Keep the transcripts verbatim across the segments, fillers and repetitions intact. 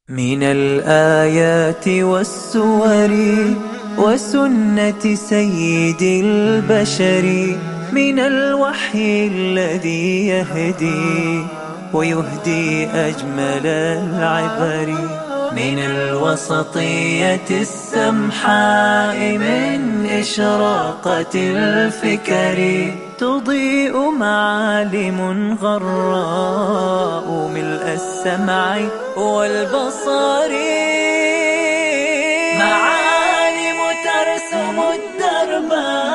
من الآيات والسور وسنة سيد البشر، من الوحي الذي يهدي ويهدي أجمل العبر، من الوسطية السمحاء، من إشراقة الفكر، تضيء معالم غراء ملء السمع والبصر، معالم ترسم الدرب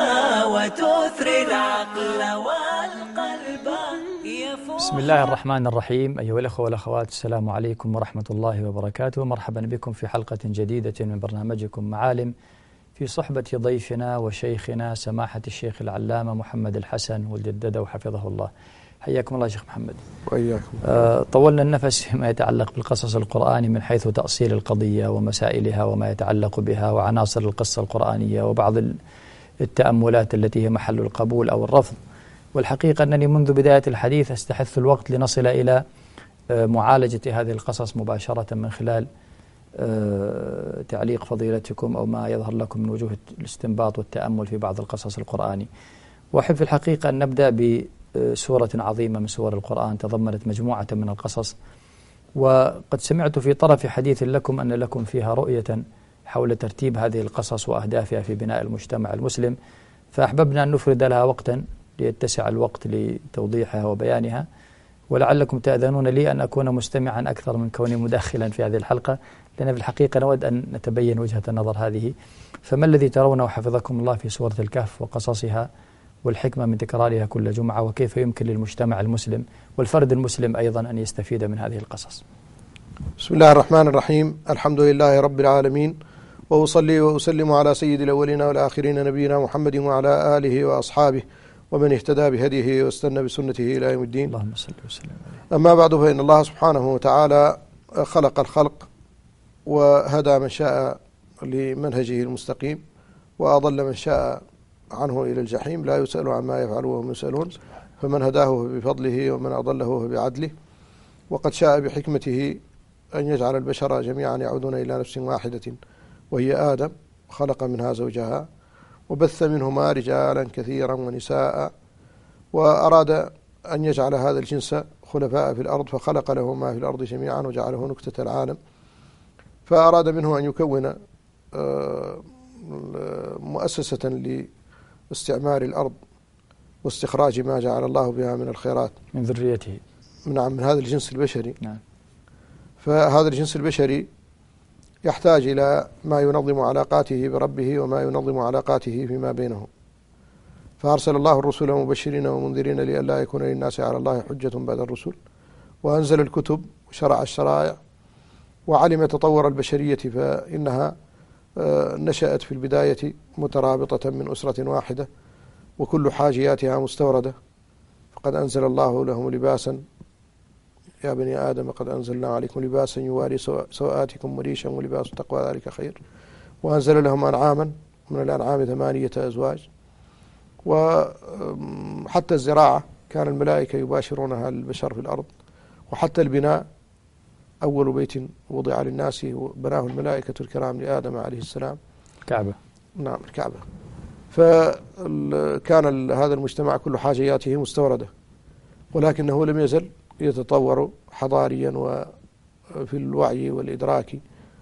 وتثري العقل والقلب. بسم الله الرحمن الرحيم. أيها الأخوة والأخوات، السلام عليكم ورحمة الله وبركاته. مرحبا بكم في حلقة جديدة من برنامجكم معالم، في صحبة ضيفنا وشيخنا سماحة الشيخ العلامة محمد الحسن والجددة وحفظه الله. حياكم الله شيخ محمد. وإياكم. آه طولنا النفس فيما يتعلق بالقصص القرآني من حيث تأصيل القضية ومسائلها وما يتعلق بها وعناصر القصة القرآنية وبعض التأملات التي هي محل القبول أو الرفض. والحقيقة أنني منذ بداية الحديث أستحث الوقت لنصل إلى آه معالجة هذه القصص مباشرة من خلال أه تعليق فضيلتكم أو ما يظهر لكم من وجوه الاستنباط والتأمل في بعض القصص القرآني. وأحب في الحقيقة أن نبدأ بسورة عظيمة من سور القرآن تضمنت مجموعة من القصص، وقد سمعت في طرف حديث لكم أن لكم فيها رؤية حول ترتيب هذه القصص وأهدافها في بناء المجتمع المسلم، فأحببنا أن نفرد لها وقتا ليتسع الوقت لتوضيحها وبيانها، ولعلكم تأذنون لي أن أكون مستمعا أكثر من كوني مداخلا في هذه الحلقة، لأن في الحقيقة نود أن نتبين وجهة النظر هذه. فما الذي ترونه حفظكم الله في سورة الكهف وقصصها والحكمة من تكرارها كل جمعة، وكيف يمكن للمجتمع المسلم والفرد المسلم أيضا أن يستفيد من هذه القصص؟ بسم الله الرحمن الرحيم. الحمد لله رب العالمين، وأصلي وأسلم على سيد الأولين والآخرين نبينا محمد وعلى آله وأصحابه ومن اهتدى بهديه واستنى بسنته إلى يوم الدين. اللهم صل وسلم. أما بعد، فإن الله سبحانه وتعالى خلق الخلق وهدى من شاء لمنهجه المستقيم، وأضل من شاء عنه إلى الجحيم، لا يسأل عما يفعل وهم يسألون، فمن هداه بفضله ومن أضله بعدله. وقد شاء بحكمته أن يجعل البشر جميعا يعودون إلى نفس واحدة وهي آدم، خلق منها زوجها وبث منهما رجالا كثيرا ونساء، وأراد أن يجعل هذا الجنس خلفاء في الأرض، فخلق له ما في الأرض جميعا وجعله نكتة العالم، فأراد منه أن يكون مؤسسة لاستعمار الأرض واستخراج ما جعل الله بها من الخيرات من ذريته. نعم، من هذا الجنس البشري. نعم. فهذا الجنس البشري يحتاج إلى ما ينظم علاقاته بربه وما ينظم علاقاته فيما بينه، فأرسل الله الرسل مبشرين ومنذرين لئلا يكون للناس على الله حجة بعد الرسل، وأنزل الكتب وشرع الشرائع، وعلم تطور البشرية فإنها نشأت في البداية مترابطة من أسرة واحدة وكل حاجياتها مستوردة، فقد أنزل الله لهم لباسا، يا بني آدم قد أنزلنا عليكم لباسا يواري سوآتكم وريشا ولباس التقوى ذلك خير. وأنزل لهم أنعاما، من الأنعام ثمانية أزواج. وحتى الزراعة كان الملائكة يباشرونها البشر في الأرض، وحتى البناء أول بيت وضع للناس بناه الملائكة الكرام لآدم عليه السلام، الكعبة. نعم، الكعبة. فكان هذا المجتمع كل حاجياته مستوردة، ولكنه لم يزل يتطور حضاريا وفي الوعي والإدراك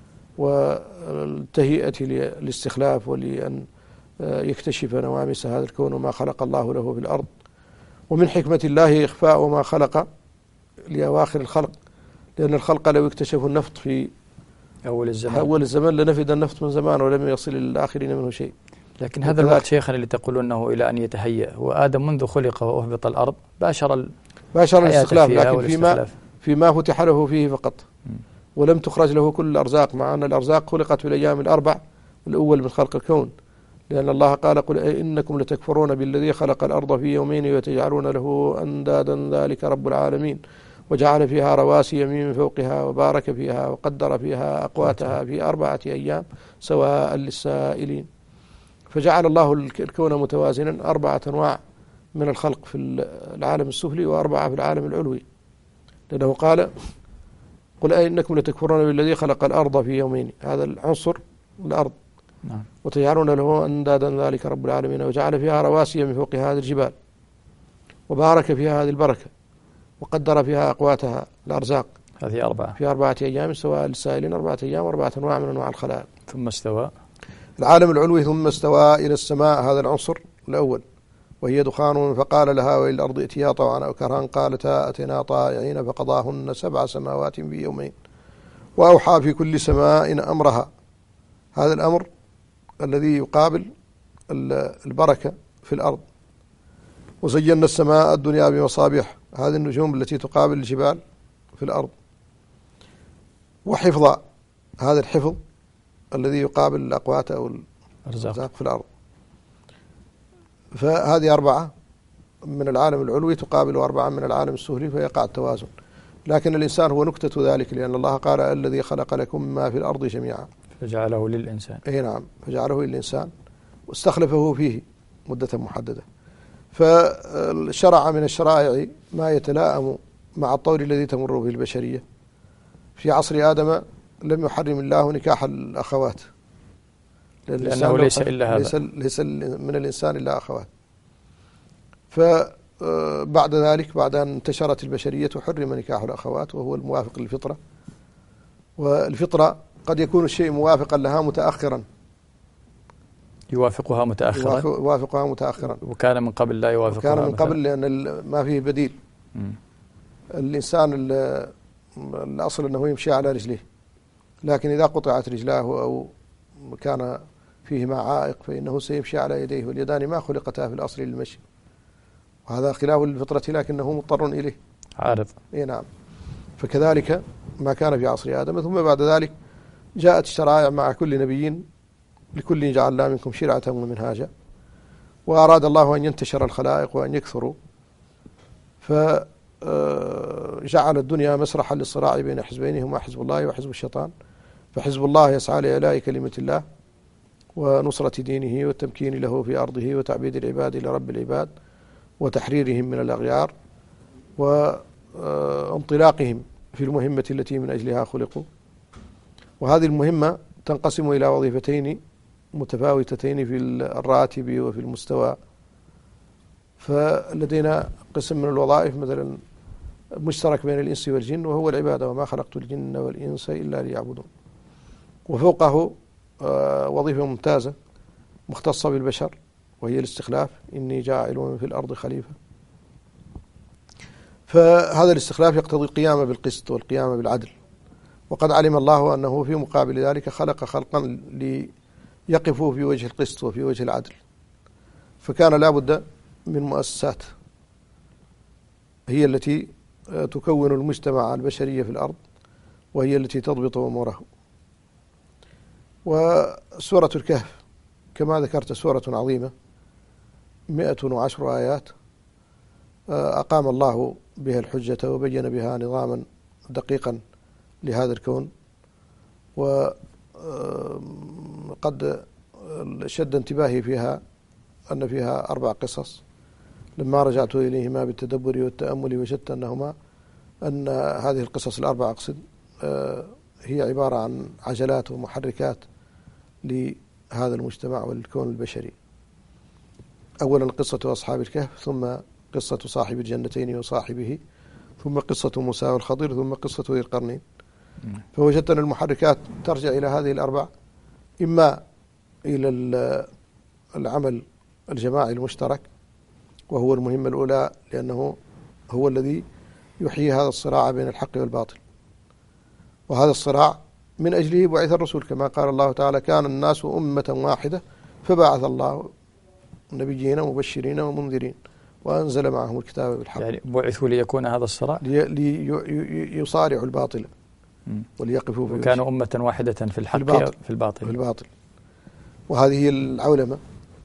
والتهيئة للاستخلاف ولأن يكتشف نواميس هذا الكون وما خلق الله له في الأرض. ومن حكمة الله إخفاء ما خلق لأواخر الخلق، لأن الخلق لو اكتشفوا النفط في أول الزمان أول الزمان لنفد النفط من زمان ولم يصل للآخرين منه شيء. لكن هذا الوقت شيخنا اللي تقولون أنه إلى أن يتهيأ، وآدم منذ خلق وأهبط الأرض باشر باشر الاستخلاف، لكن فيما فيما فتح له فيه فقط، م. ولم تخرج له كل الأرزاق، مع أن الأرزاق خلقت في الأيام الأربع الأول من خلق الكون، لأن الله قال: قل إنكم لتكفرون بالذي خلق الأرض في يومين وتجعلون له أندادا ذلك رب العالمين، وجعل فيها رواسي من فوقها وبارك فيها وقدر فيها أقواتها في أربعة أيام سواء للسائلين. فجعل الله الكون متوازنا، أربعة أنواع من الخلق في العالم السفلي وأربعة في العالم العلوي، لأنه قال: قل أئنكم لتكفرون بالذي خلق الأرض في يومين. هذا العنصر الأرض. نعم. وتجعلون له أندادا ذلك رب العالمين وجعل فيها رواسي من فوق هذه الجبال وبارك فيها هذه البركة وقدر فيها أقواتها الأرزاق. هذه أربعة في أربعة أيام سواء للسائلين، أربعة أيام وأربعة أنواع من أنواع الخلائق. ثم استوى العالم العلوي ثم استوى إلى السماء. هذا العنصر الأول، وهي دخان فقال لها وللأرض ائتيا طوعا أو كرها قالتا أتينا طائعين فقضاهن سبع سماوات في يومين وأوحى في كل سماء أمرها. هذا الأمر الذي يقابل البركة في الأرض. وزينا السماء الدنيا بمصابيح، هذه النجوم التي تقابل الجبال في الأرض. وحفظا، هذا الحفظ الذي يقابل الأقوات أو الأرزاق في الأرض. فهذه أربعة من العالم العلوي تقابل أربعة من العالم السفلي فيقع التوازن. لكن الإنسان هو نكتة ذلك، لأن الله قال الذي خلق لكم ما في الأرض جميعا فجعله للإنسان. أي نعم، فجعله للإنسان واستخلفه فيه مدة محددة. فشرع من الشرائع ما يتلائم مع الطور الذي تمر به البشرية. في عصر آدم لم يحرم الله نكاح الأخوات، لأنه ليس إلا هذا، ليس, ليس من الإنسان إلا أخوات. فبعد ذلك بعد أن انتشرت البشرية حرم نكاح الأخوات، وهو الموافق للفطرة. والفطرة قد يكون الشيء موافقا لها متأخرا، يوافقها متأخرا يوافقها متأخرا وكان من قبل لا يوافقها، وكان من قبل لأن ما فيه بديل. م. الإنسان الأصل أنه يمشي على رجليه، لكن إذا قطعت رجلاه أو كان فيهما عائق فإنه سيمشي على يديه، واليدان ما خلقتا في الأصل للمشي، وهذا خلاف الفطرة لكنه مضطر إليه عارض. إيه نعم. فكذلك ما كان في عصر آدم. ثم بعد ذلك جاءت الشرائع مع كل نبي لكل جعلنا منكم شرعة ومنهاجا، وأراد الله أن ينتشر الخلائق وأن يكثروا، فجعل الدنيا مسرحا للصراع بين حزبين هما حزب الله وحزب الشيطان. فحزب الله يسعى لإعلاء كلمة الله ونصرة دينه والتمكين له في أرضه وتعبيد العباد لرب العباد وتحريرهم من الأغيار وانطلاقهم في المهمة التي من أجلها خلقوا. وهذه المهمة تنقسم إلى وظيفتين متفاوتتين في الراتب وفي المستوى. فلدينا قسم من الوظائف مثلا مشترك بين الإنس والجن، وهو العبادة، وما خلقت الجن والإنس إلا ليعبدون. وفوقه وظيفة ممتازة مختصة بالبشر، وهي الاستخلاف، إني جاعل في الأرض خليفة. فهذا الاستخلاف يقتضي القيام بالقسط والقيام بالعدل، وقد علم الله أنه في مقابل ذلك خلق خلقا ليقفوا في وجه القسط وفي وجه العدل. فكان لا بد من مؤسسات هي التي تكون المجتمع البشري في الأرض، وهي التي تضبط أموره. وسورة الكهف كما ذكرت سورة عظيمة مئة وعشر آيات، أقام الله بها الحجة وبين بها نظاما دقيقا لهذا الكون. وقد شد انتباهي فيها أن فيها أربع قصص، لما رجعت إليهما بالتدبر والتأمل وجدت أنهما أن هذه القصص الأربع أقصد هي عبارة عن عجلات ومحركات لهذا المجتمع والكون البشري. أولا قصة أصحاب الكهف، ثم قصة صاحب الجنتين وصاحبه، ثم قصة موسى والخضر، ثم قصة ذي القرنين. فوجدت أن المحركات ترجع إلى هذه الأربع، إما إلى العمل الجماعي المشترك، وهو المهمة الأولى لأنه هو الذي يحيي هذا الصراع بين الحق والباطل. وهذا الصراع من أجله بعث الرسول، كما قال الله تعالى كان الناس أمة واحدة فبعث الله نبيين مبشرين ومنذرين وأنزل معهم الكتاب بالحق. يعني بعثوا ليكون هذا الصراع ليصارعوا الباطل وليقفوا في وكانوا أمة واحدة في الحق في الباطل, في الباطل. وهذه هي العولمة.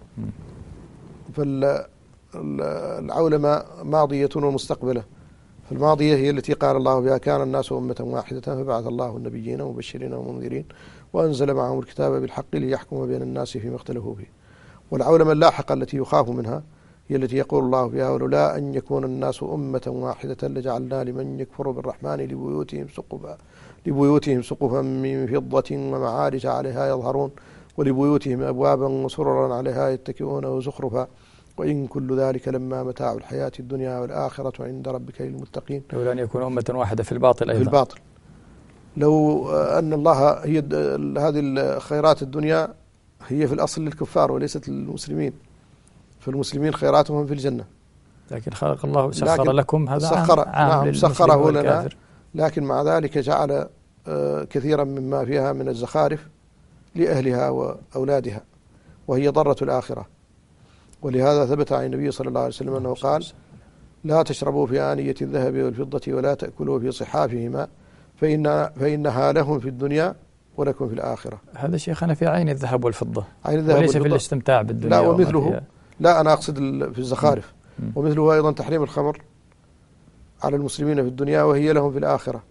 فالعولمة ماضية ومستقبلة. فالماضية هي التي قال الله بها كان الناس أمة واحدة فبعث الله النبيين مبشرين ومنذرين وأنزل معهم الكتاب بالحق ليحكم بين الناس فيما اختلفوا فيه. والعولمة اللاحقة التي يخاف منها هي التي يقول الله فيها ولولا أن يكون الناس أمة واحدة لجعلنا لمن يكفر بالرحمن لبيوتهم سقفا لبيوتهم سقفا من فضة ومعارج عليها يظهرون ولبيوتهم أبوابا وسررا عليها يتكئون وزخرفا وإن كل ذلك لما متاع الحياة الدنيا والآخرة عند ربك للمتقين. لولا أن يكون أمة واحدة في الباطل أيضا. في الباطل. لو أن الله هي هذه الخيرات الدنيا هي في الأصل للكفار وليست للمسلمين، فالمسلمين خيراتهم في الجنة. لكن خلق الله سخر لكم هذا سخر عام نعم سخره لنا، والكافر. لكن مع ذلك جعل كثيرا مما فيها من الزخارف لأهلها وأولادها وهي ضرة الآخرة. ولهذا ثبت عن النبي صلى الله عليه وسلم أنه قال لا تشربوا في آنية الذهب والفضة ولا تأكلوا في صحافهما فإن فإنها لهم في الدنيا ولكم في الآخرة. هذا شيخنا في عين الذهب والفضة، عين الذهب وليس والفضة. في الاستمتاع بالدنيا. لا ومثله لا أنا أقصد في الزخارف. م. ومثله أيضا تحريم الخمر على المسلمين في الدنيا وهي لهم في الآخرة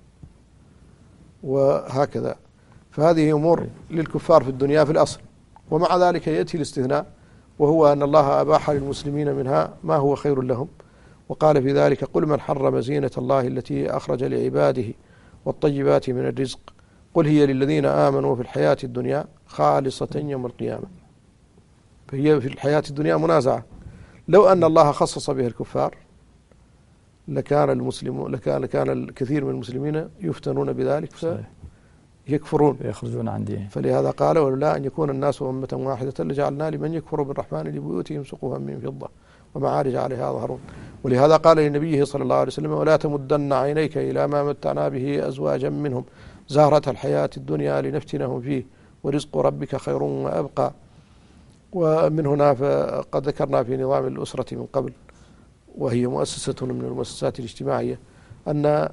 وهكذا. فهذه أمور للكفار في الدنيا في الأصل، ومع ذلك يأتي الاستثناء وهو أن الله أباح للمسلمين منها ما هو خير لهم، وقال في ذلك قل من حرم زينة الله التي أخرج لعباده والطيبات من الرزق قل هي للذين آمنوا في الحياة الدنيا خالصة يوم القيامة. فهي في الحياة الدنيا منازعة. لو أن الله خصص به الكفار لكان المسلمون لكان كان الكثير من المسلمين يفتنون بذلك فيكفرون يخرجون عن دينهم. فلهذا قال ولولا أن يكون الناس أمة واحدة لجعلنا لمن يكفر بالرحمن لبيوتهم سقفا من فضة ومعارج عليها يظهرون. ولهذا قال لنبيه صلى الله عليه وسلم ولا تمدن عينيك إلى ما متعنا به أزواجا منهم زهرة الحياة الدنيا لنفتنهم فيه ورزق ربك خير وأبقى. ومن هنا فقد ذكرنا في نظام الأسرة من قبل وهي مؤسسة من المؤسسات الاجتماعية أن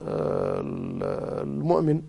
المؤمن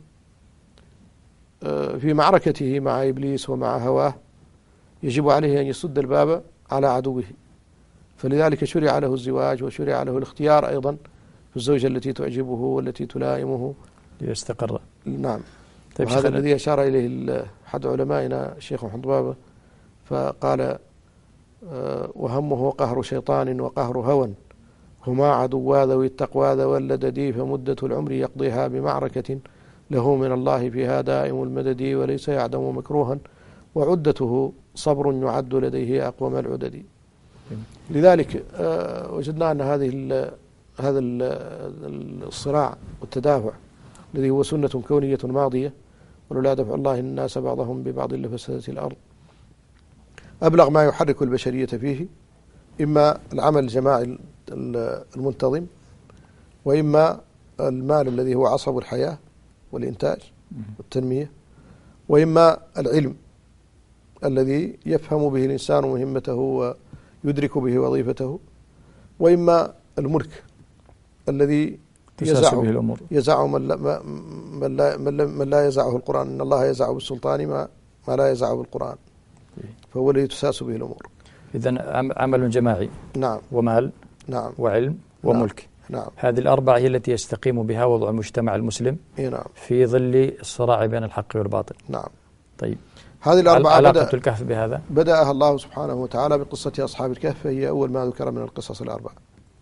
في معركته مع إبليس ومع هواه يجب عليه أن يسد الباب على عدوه، فلذلك شرع له الزواج وشرع له الاختيار أيضا في الزوجة التي تعجبه والتي تلائمه ليستقر. نعم. طيب وهذا الذي أشار إليه أحد علمائنا الشيخ محمد بابا فقال وهمه قهر شيطان وقهر هوى هما عدوا ذوي التقوى ذوي اللدد فمدة العمر يقضيها بمعركة له من الله فيها دائم المدد وليس يعدم مكروها وعدته صبر يعد لديه أقوم العدد. لذلك وجدنا أن هذه ال هذا ال الصراع والتدافع الذي هو سنة كونية ماضية ولولا دفع الله الناس بعضهم ببعض لفسدت الأرض أبلغ ما يحرك البشرية فيه إما العمل الجماعي المنتظم وإما المال الذي هو عصب الحياة والإنتاج والتنمية وإما العلم الذي يفهم به الإنسان مهمته ويدرك به وظيفته وإما الملك الذي يزع به الأمور يزع من لا, من, لا من لا يزعه القرآن إن الله يزع بالسلطان ما, ما لا يزع بالقرآن فهو الذي تساس به الأمور. إذن عمل جماعي نعم ومال نعم وعلم وملك نعم. هذه الأربعة هي التي يستقيم بها وضع المجتمع المسلم نعم. في ظل الصراع بين الحق والباطل. نعم. طيب هذه الأربعة علاقة بدأ الكهف بهذا بدأها الله سبحانه وتعالى بقصة أصحاب الكهف فهي أول ما ذكر من القصص الأربعة.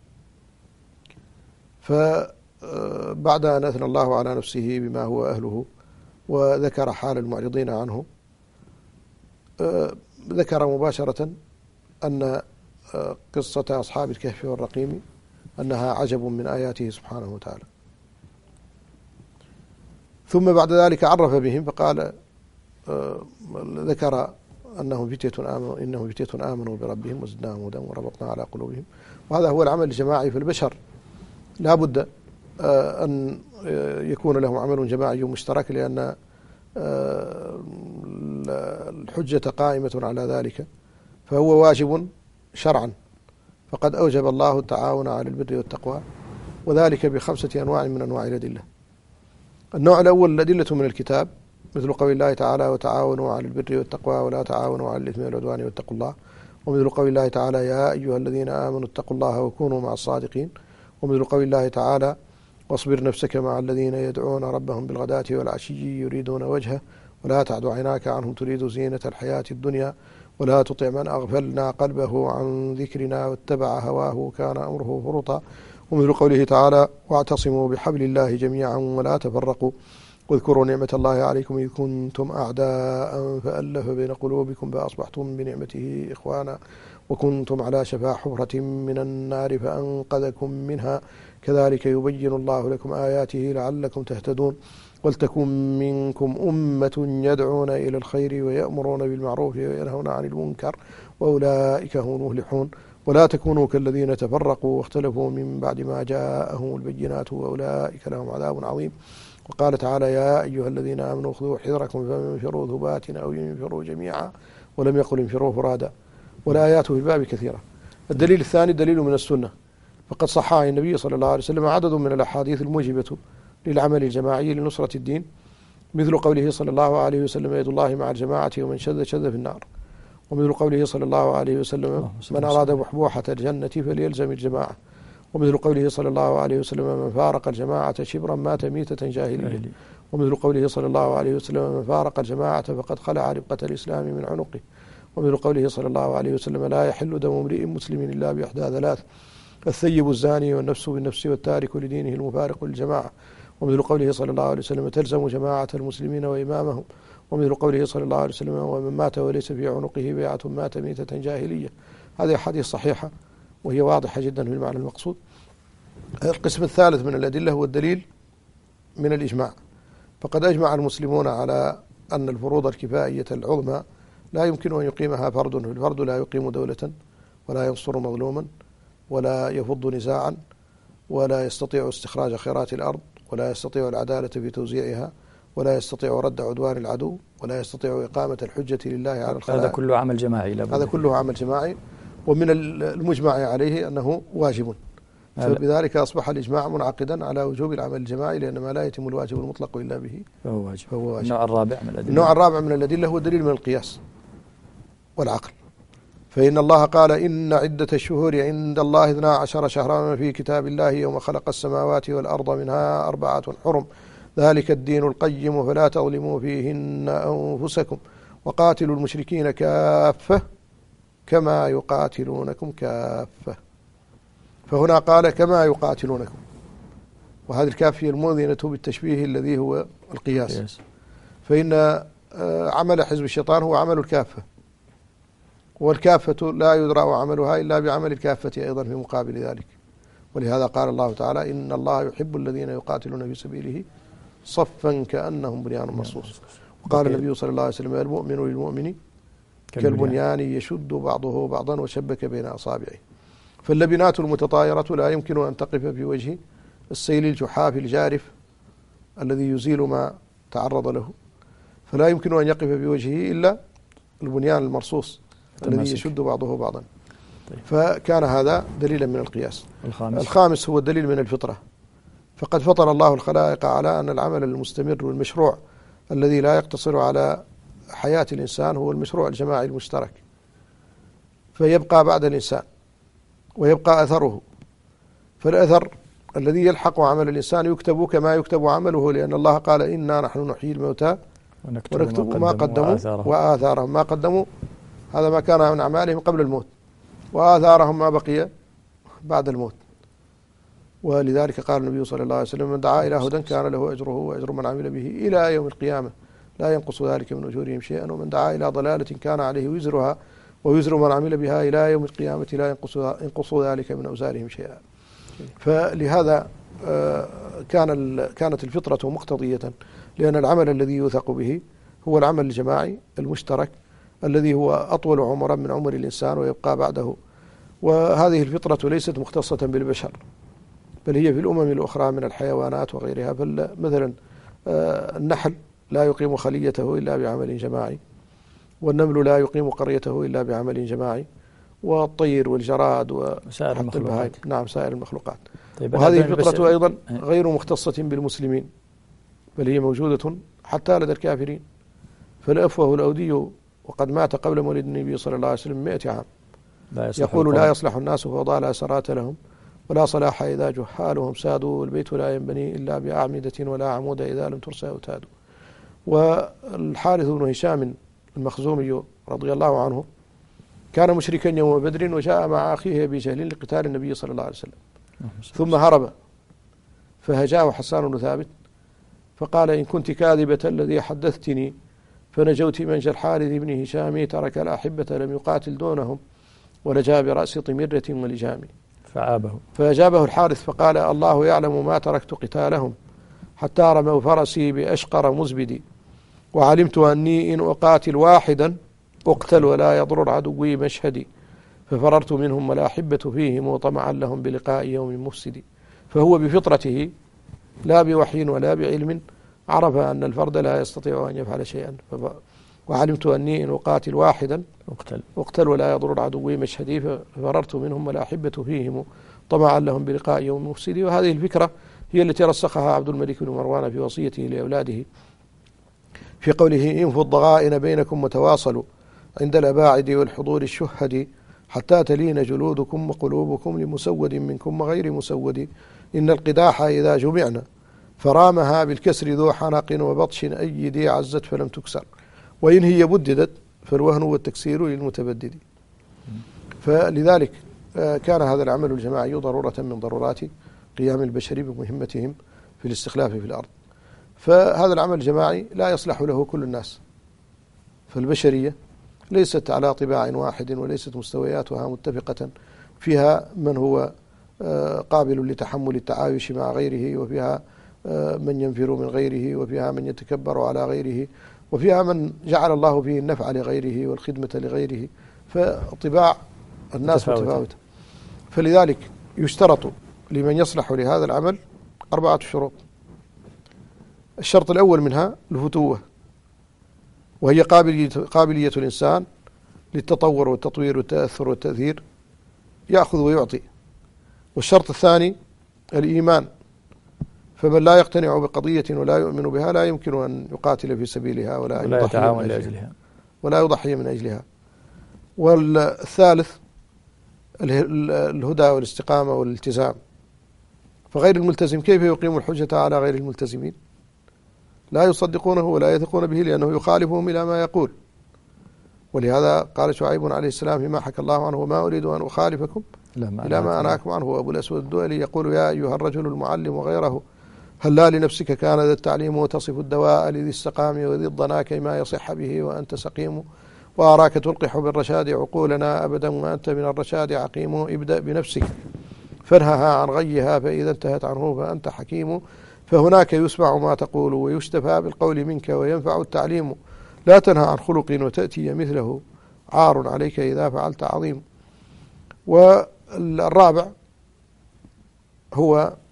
فبعد أن أثنى الله على نفسه بما هو أهله وذكر حال المعرضين عنه ذكر مباشرة أن قصة أصحاب الكهف والرقيم أنها عجب من آياته سبحانه وتعالى. ثم بعد ذلك عرف بهم فقال ذكر أنهم فتية آمنوا إنهم فتية آمنوا بربهم وزدناهم هدى وربطنا على قلوبهم. وهذا هو العمل الجماعي في البشر لا بد أن يكون لهم عمل جماعي مشترك لأن الحجة قائمة على ذلك فهو واجب شرعا. فقد أوجب الله التعاون على البر والتقوى وذلك بخمسة أنواع من أنواع الأدلة. النوع الأول الأدلة من الكتاب مثل قول الله تعالى وتعاونوا على البر والتقوى ولا تعاونوا على الإثم والعدوان واتقوا الله ومثل قول الله تعالى يا أيها الذين آمنوا اتقوا الله وكونوا مع الصادقين ومثل قول الله تعالى واصبر نفسك مع الذين يدعون ربهم بالغداة والعشي يريدون وجهه ولا تعد عيناك عنهم تريد زينة الحياة الدنيا ولا تطع من أغفلنا قلبه عن ذكرنا واتبع هواه وكان أمره فرطا. ومثل قوله تعالى واعتصموا بحبل الله جميعا ولا تفرقوا واذكروا نعمة الله عليكم إذ كنتم أعداء فألف بين قلوبكم فأصبحتم بنعمته إخوانا وكنتم على شفا حفرة من النار فأنقذكم منها كذلك يبين الله لكم آياته لعلكم تهتدون. ولتكن منكم أمة يدعون إلى الخير ويأمرون بالمعروف وينهون عن المنكر وأولئك هم المفلحون. ولا تكونوا كالذين تفرقوا واختلفوا من بعد ما جاءهم البينات وأولئك لهم عذاب عظيم. وقال تعالى يا أيها الذين آمنوا خذوا حذركم فانفروا ثبات أو ينفروا جميعا ولم يقل انفروا فرادا. والآيات في الباب كثيرة. الدليل الثاني دليل من السنة، فقد صح عن النبي صلى الله عليه وسلم عدد من الأحاديث الموجبة للعمل الجماعي لنصرة الدين، مثل قوله صلى الله عليه وسلم يد الله مع الجماعة ومن شذ شذ في النار. ومثل قوله صلى الله عليه وسلم من أراد بحبوحة الجنة فليلزم الجماعة. ومثل قوله صلى الله عليه وسلم من فارق الجماعة شبرا مات ميتة جاهلية. ومثل قوله صلى الله عليه وسلم من فارق الجماعة فقد خلع ربقة الإسلام من عنقه. ومثل قوله صلى الله عليه وسلم لا يحل دم امرئ مسلم إلا بإحدى ثلاث الثيب الزاني والنفس بالنفس والتارك لدينه المفارق للجماعة. ومثل قوله صلى الله عليه وسلم تلزم جماعة المسلمين وإمامهم. ومثل قوله صلى الله عليه وسلم ومن مات وليس في عنقه بيعة مات ميتة جاهلية. هذه حديث صحيحة وهي واضحة جدا في المعنى المقصود. القسم الثالث من الأدلة هو الدليل من الإجماع، فقد أجمع المسلمون على أن الفروض الكفائية العظمى لا يمكن أن يقيمها فرد، الفرد لا يقيم دولة ولا ينصر مظلوما ولا يفض نزاعا ولا يستطيع استخراج خيرات الأرض ولا يستطيع العدالة في توزيعها ولا يستطيع رد عدوان العدو ولا يستطيع إقامة الحجة لله على الخلائق. هذا كله عمل جماعي لابد. هذا كله عمل جماعي ومن المجمع عليه أنه واجب، فبذلك أصبح الإجماع منعقدا على وجوب العمل الجماعي، لأن ما لا يتم الواجب المطلق إلا به فهو واجب. فهو واجب. النوع الرابع من الأدلة النوع الرابع من الأدلة هو الدليل من القياس والعقل، فإن الله قال إن عدة الشهور عند الله اثنا عشر شهرا في كتاب الله يوم خلق السماوات والأرض منها أربعة حرم ذلك الدين القيم فلا تظلموا فيهن أنفسكم وقاتلوا المشركين كافة كما يقاتلونكم كافة. فهنا قال كما يقاتلونكم، وهذه الكافية المؤذنة بالتشبيه الذي هو القياس، فإن عمل حزب الشيطان هو عمل الكافة، والكافة لا يدرى عملها إلا بعمل الكافة أيضا في مقابل ذلك. ولهذا قال الله تعالى إن الله يحب الذين يقاتلون في سبيله صفا كأنهم بنيان مرصوص. وقال النبي صلى الله عليه وسلم المؤمن للمؤمن كالبنيان يشد بعضه بعضا وشبك بين أصابعه. فاللبنات المتطايرة لا يمكن أن تقف في وجه السيل الجحاف الجارف الذي يزيل ما تعرض له، فلا يمكن أن يقف في وجهه إلا البنيان المرصوص الذي يشد بعضه بعضا. طيب. فكان هذا دليلا من القياس. الخامس. الخامس هو الدليل من الفطرة، فقد فطر الله الخلائق على أن العمل المستمر والمشروع الذي لا يقتصر على حياة الإنسان هو المشروع الجماعي المشترك، فيبقى بعد الإنسان ويبقى أثره، فالأثر الذي يلحق عمل الإنسان يكتب كما يكتب عمله، لأن الله قال إنا نحن نحيي الموتى ونكتب ما قدموا وآثارهم. ما قدموا هذا ما كان من أعمالهم قبل الموت، وآثارهم ما بقي بعد الموت. ولذلك قال النبي صلى الله عليه وسلم من دعا إلى هدى كان له أجره وأجر من عمل به إلى يوم القيامة لا ينقص ذلك من أجورهم شيئا، ومن دعا إلى ضلالة كان عليه وزرها ووزر من عمل بها إلى يوم القيامة لا ينقص ينقص ذلك من أوزارهم شيئا. فلهذا كان كانت الفطرة مقتضية، لأن العمل الذي يوثق به هو العمل الجماعي المشترك الذي هو أطول عمرا من عمر الإنسان ويبقى بعده. وهذه الفطرة ليست مختصة بالبشر، بل هي في الأمم الأخرى من الحيوانات وغيرها. فمثلا النحل لا يقيم خليته إلا بعمل جماعي، والنمل لا يقيم قريته إلا بعمل جماعي، والطير والجراد وسائر المخلوقات. نعم سائر المخلوقات. طيب وهذه الفطرة أيضا غير مختصة بالمسلمين، بل هي موجودة حتى لدى الكافرين. فالأفوه الأودي وقد مات قبل مولد النبي صلى الله عليه وسلم مئة عام لا يقول لا يصلح الناس فوضى لا سرات لهم ولا صلاح إذا جحالهم سادوا، والبيت لا ينبني إلا بأعمدة ولا عمود إذا لم ترسى أوتاد. والحارث بن هشام المخزومي رضي الله عنه كان مشركا يوم بدر وجاء مع أخيه أبي جهل لقتال النبي صلى الله عليه وسلم، ثم هرب فهجاه حسان بن ثابت فقال إن كنت كاذبة الذي حدثتني فنجوت منجى الحارث بن هشام ترك الأحبة لم يقاتل دونهم ولجا برأس طمرة ولجام. فعابه فأجابه الحارث فقال الله يعلم ما تركت قتالهم حتى رموا فرسي بأشقر مزبدي وعلمت أني إن أقاتل واحدا أقتل ولا يضر عدوي مشهدي ففررت منهم ولا أحبة فيهم وطمعا لهم بلقاء يوم مفسد. فهو بفطرته لا بوحي ولا بعلم عرف أن الفرد لا يستطيع أن يفعل شيئا، وعلمت أني إن أقاتل واحدا أقتل أقتل ولا يضر عدوي مشهدي ففررت منهم ولا أحبة فيهم طمعا لهم بلقاء يوم مفسد. وهذه الفكرة هي التي رسخها عبد الملك بن مروان في وصيته لأولاده في قوله انفوا الضغائن بينكم وتواصلوا عند الأباعد والحضور الشهد حتى تلين جلودكم وقلوبكم لمسود منكم وغير مسود إن القداح إذا جمعنا فرامها بالكسر ذو حنق وبطش أيدي عزت فلم تكسر وإن هي بددت فالوهن والتكسير للمتبدد. فلذلك كان هذا العمل الجماعي ضرورة من ضرورات قيام البشر بمهمتهم في الاستخلاف في الأرض. فهذا العمل الجماعي لا يصلح له كل الناس، فالبشرية ليست على طباع واحد وليست مستوياتها متفقة، فيها من هو قابل لتحمل التعايش مع غيره، وفيها من ينفر من غيره، وفيها من يتكبر على غيره، وفيها من جعل الله فيه النفع لغيره والخدمة لغيره، فطباع الناس متفاوتة. فلذلك يشترط لمن يصلح لهذا العمل أربعة شروط. الشرط الأول منها الفتوة، وهي قابلية, قابلية الإنسان للتطور والتطوير والتأثر والتأثير، يأخذ ويعطي. والشرط الثاني الإيمان، فمن لا يقتنع بقضية ولا يؤمن بها لا يمكن أن يقاتل في سبيلها ولا, ولا يتعاون لأجلها ولا يضحي من أجلها. والثالث الهدى والاستقامة والالتزام، فغير الملتزم كيف يقيم الحجة على غير الملتزمين؟ لا يصدقونه ولا يثقون به لأنه يخالفهم إلى ما يقول. ولهذا قال شعيب عليه السلام فيما حكى الله عنه وما أريد أن أخالفكم إلى ما أنهاكم عنه. وأبو الأسود الدؤلي يقول يا أيها الرجل المعلم غيره هل لا لنفسك كان ذا التعليم وتصف الدواء لذي السقام وذي الضنا كيما يصح به وأنت سقيم وأراك تلقح بالرشاد عقولنا أبدا وأنت من الرشاد عقيم. ابدأ بنفسك فانهها عن غيها فإذا انتهت عنه فأنت حكيم. فهناك يسمع ما تقول ويشتفى بالقول منك وينفع التعليم. لا تنهى عن خلق وتأتي مثله عار عليك إذا فعلت عظيم. والرابع هو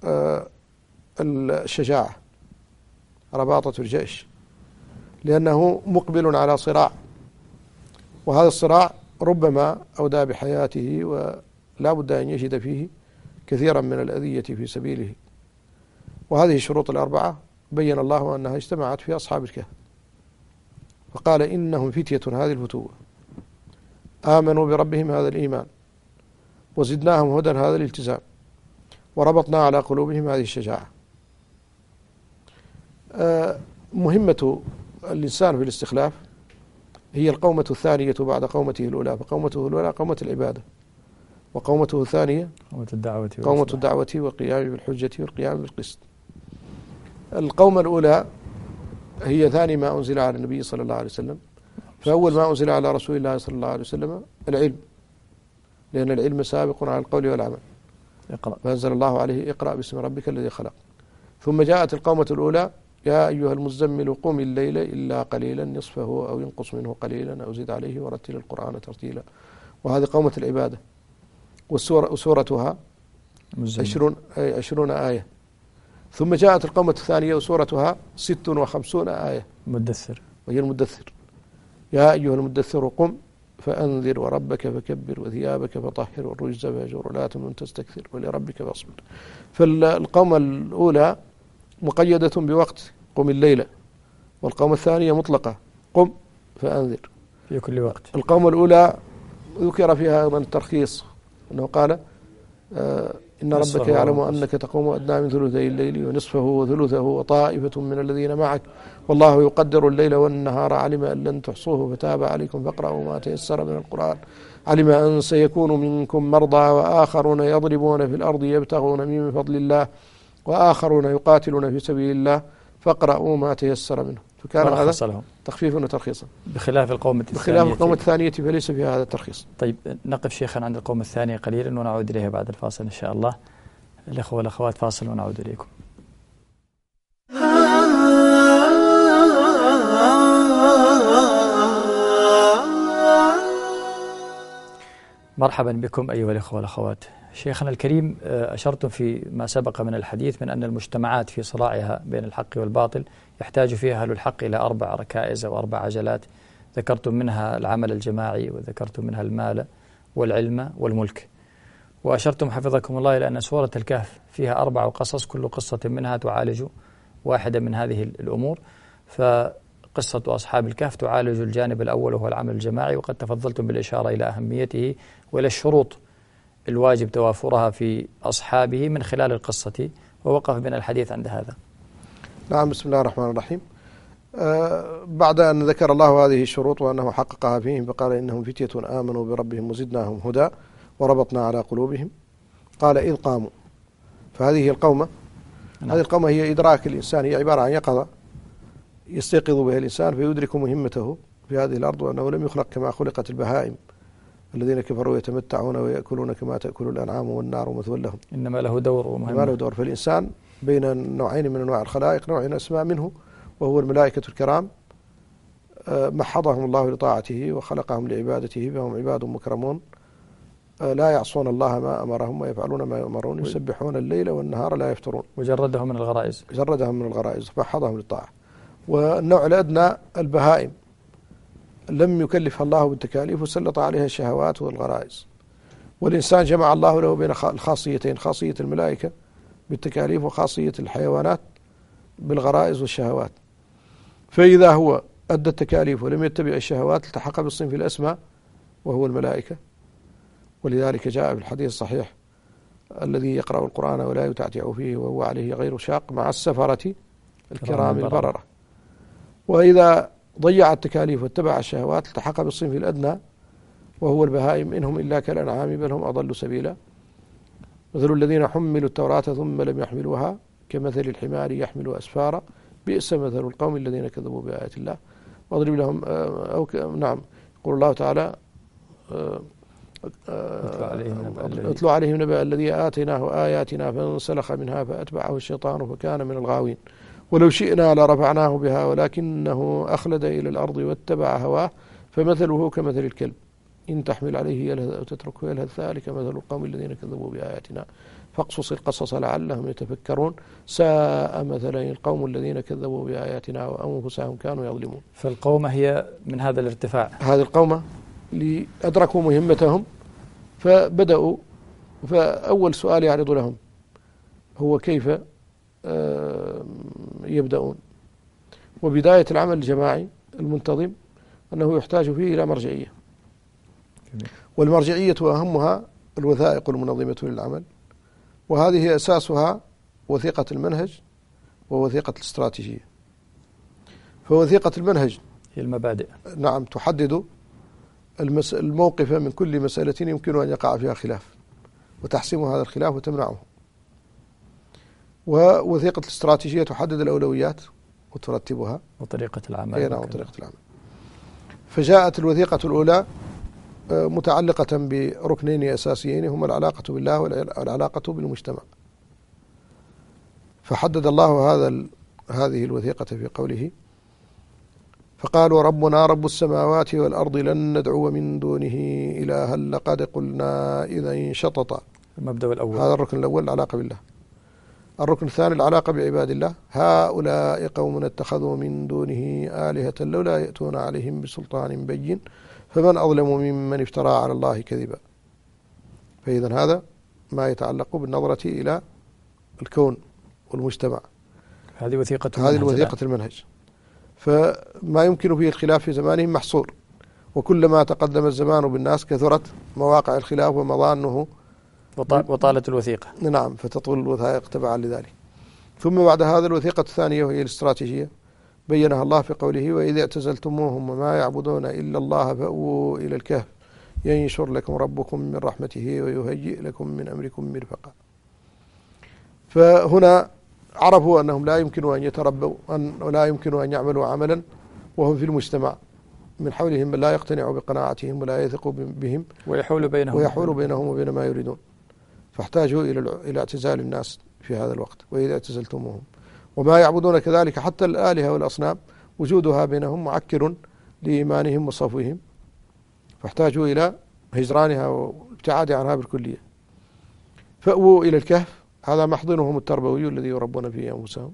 الشجاعة، رباطة الجيش، لأنه مقبل على صراع، وهذا الصراع ربما أودى بحياته ولا بد أن يجد فيه كثيرا من الأذية في سبيله. وهذه الشروط الأربعة بين الله أنها اجتمعت في أصحاب الكهف، فقال إنهم فتية هذه الفتوة آمنوا بربهم هذا الإيمان وزدناهم هدى هذا الالتزام وربطنا على قلوبهم هذه الشجاعة. مهمة الإنسان في الاستخلاف هي القومة الثانية بعد قومته الأولى، فقومته الأولى قومة العبادة، وقومته الثانية قومة الدعوة قومة الدعوة والقيام بالحجة والقيام بالقسط. القومة الأولى هي ثاني ما أنزل على النبي صلى الله عليه وسلم، فأول ما أنزل على رسول الله صلى الله عليه وسلم العلم، لأن العلم سابق على القول والعمل. اقرأ. فأنزل الله عليه اقرأ باسم ربك الذي خلق. ثم جاءت القومة الأولى يا أيها المزمل قم الليل إلا قليلا نصفه أو ينقص منه قليلا أو زد عليه ورتل القرآن ترتيلا. وهذه قومة العبادة، وسورتها عشرون, عشرون آية. ثم جاءت القومة الثانية وسورتها ست وخمسون آية، مدثر، وهي المدثر. يا أيها المدثر قم فأنذر وربك فكبر وثيابك فطهر والرجز فاهجر ولا تمنن تستكثر ولربك فاصبر. فالقومة الأولى مقيدة بوقت قم الليلة، والقومة الثانية مطلقة قم فأنذر في كل وقت. القومة الأولى ذكر فيها أيضا الترخيص، أنه قال آه إن ربك يعلم أنك تقوم أدنى من ثلثي الليل ونصفه وثلثه وطائفة من الذين معك والله يقدر الليل والنهار علم أن لن تحصوه فتاب عليكم فاقرأوا ما تيسر من القرآن علم أن سيكون منكم مرضى وآخرون يضربون في الأرض يبتغون من فضل الله وآخرون يقاتلون في سبيل الله فاقرأوا ما تيسر منه. فكان هذا تخفيف وترخيصا بخلاف القوم الثانية. بخلاف القوم الثانية فليس فيها هذا الترخيص. طيب نقف شيخا عند القوم الثانية قليلا ونعود إليها بعد الفاصل إن شاء الله. الأخوة والأخوات فاصل ونعود إليكم. مرحبا بكم أيها الأخوة والأخوات. شيخنا الكريم، أشرتم في ما سبق من الحديث من أن المجتمعات في صراعها بين الحق والباطل يحتاج فيها أهل الحق إلى أربع ركائز أو أربع عجلات، ذكرتم منها العمل الجماعي وذكرتم منها المال والعلم والملك، وأشرتم حفظكم الله إلى أن سورة الكهف فيها أربع قصص كل قصة منها تعالج واحدة من هذه الأمور. فقصة أصحاب الكهف تعالج الجانب الأول وهو العمل الجماعي، وقد تفضلتم بالإشارة إلى أهميته وإلى الشروط الواجب توافرها في أصحابه من خلال القصة، ووقف بنا الحديث عند هذا. نعم، بسم الله الرحمن الرحيم. آه بعد أن ذكر الله هذه الشروط وأنه حققها فيهم فقال إنهم فتية آمنوا بربهم وزدناهم هدى وربطنا على قلوبهم، قال إذ قاموا. فهذه القومة نعم. هذه القومة هي إدراك الإنسان، هي عبارة عن يقظة يستيقظ بها الإنسان فيدرك مهمته في هذه الأرض، وأنه لم يخلق كما خلقت البهائم الذين كفروا يتمتعون ويأكلون كما تأكل الأنعام والنار مثوى لهم، إنما له دور ومهمة. إنما له دور. فالإنسان بين نوعين من أنواع الخلائق، نوع أسمى منه وهو الملائكة الكرام محضهم الله لطاعته وخلقهم لعبادته، فهم عباد مكرمون لا يعصون الله ما أمرهم ويفعلون ما يؤمرون، يسبحون الليل والنهار لا يفترون. وجردهم من الغرائز جردهم من الغرائز محضهم للطاعة. والنوع الأدنى البهائم لم يكلفها الله بالتكاليف وسلط عليها الشهوات والغرائز، والإنسان جمع الله له بين الخاصيتين، خاصية الملائكة بالتكاليف وخاصية الحيوانات بالغرائز والشهوات. فإذا هو أدى التكاليف ولم يتبع الشهوات التحق بالصنف الأسمى وهو الملائكة. ولذلك جاء في الحديث الصحيح الذي يقرأ القرآن ولا يتعتع فيه وهو عليه غير شاق مع السفرة الكرام البررة. وإذا ضيع التكاليف واتبع الشهوات التحق بالصنف الأدنى وهو البهائم، إنهم إلا كالأنعام بل هم أضل سبيلا. مثل الذين حملوا التوراة ثم لم يحملوها كمثل الحمار يحمل أسفارا بئس مثل القوم الذين كذبوا بآيات الله. واضرب لهم أو نعم يقول الله تعالى اتلو عليهم نبأ الذي آتيناه آياتنا فانسلخ منها فأتبعه الشيطان فكان من الغاوين ولو شئنا لرفعناه بها ولكنه أخلد إلى الأرض واتبع هواه فمثله كمثل الكلب إن تحمل عليه يلهث أو تتركه يلهث ذلك مثل القوم الذين كذبوا بآياتنا فاقصص القصص لعلهم يتفكرون ساء مثلا القوم الذين كذبوا بآياتنا وأنفسهم كانوا يظلمون. فالقومة هي من هذا الارتفاع، هذه القومة لأدركوا مهمتهم فبدأوا. فأول سؤال يعرض لهم هو كيف يبدأون. وبداية العمل الجماعي المنتظم أنه يحتاج فيه إلى مرجعية، والمرجعية أهمها الوثائق المنظمة للعمل، وهذه أساسها وثيقة المنهج ووثيقة الاستراتيجية. فوثيقة المنهج هي المبادئ، نعم، تحدد الموقف من كل مسألة يمكن أن يقع فيها خلاف وتحسم هذا الخلاف وتمنعه. ووثيقة الاستراتيجية تحدد الأولويات وترتبها وطريقة العمل. نعم، وطريقة العمل. فجاءت الوثيقة الأولى متعلقة بركنين أساسيين هما العلاقة بالله والعلاقة بالمجتمع. فحدد الله هذا هذه الوثيقة في قوله فقالوا ربنا رب السماوات والأرض لن ندعو من دونه إلها لقد قلنا إذا شططا. المبدأ الأول هذا الركن الأول العلاقة بالله. الركن الثاني العلاقة بعباد الله هؤلاء قوم اتخذوا من دونه آلهة لولا يأتون عليهم بسلطان بين فمن أظلم ممن افترى على الله كذبا. فإذا هذا ما يتعلق بالنظرة إلى الكون والمجتمع. هذه وثيقة هذه الوثيقة المنهج. فما يمكن فيه الخلاف في زمانهم محصور، وكلما تقدم الزمان بالناس كثرت مواقع الخلاف ومظانه وطالة الوثيقة. نعم، فتطول الوثائق تبعا لذلك. ثم بعد هذا الوثيقة الثانية وهي الاستراتيجية بينها الله في قوله: وإذا اعتزلتموهم وما يعبدون إلا الله فأووا إلى الكهف ينشر لكم ربكم من رحمته ويهيئ لكم من أمركم مرفقا. فهنا عرفوا أنهم لا يمكن أن يتربوا أن ولا يمكن أن يعملوا عملا وهم في المجتمع من حولهم من لا يقتنع بقناعتهم ولا يثق بهم ويحول بينهم ويحول بينهم وبين ما يريدون، فاحتاجوا إلى إلى اعتزال الناس في هذا الوقت. وإذا اعتزلتموهم وما يعبدون كذلك حتى الآلهة والأصنام وجودها بينهم معكر لإيمانهم وصفوهم، فاحتاجوا إلى هجرانها وابتعاد عنها بالكلية. فأووا إلى الكهف، هذا محضنهم التربوي الذي يربون فيه أنفسهم،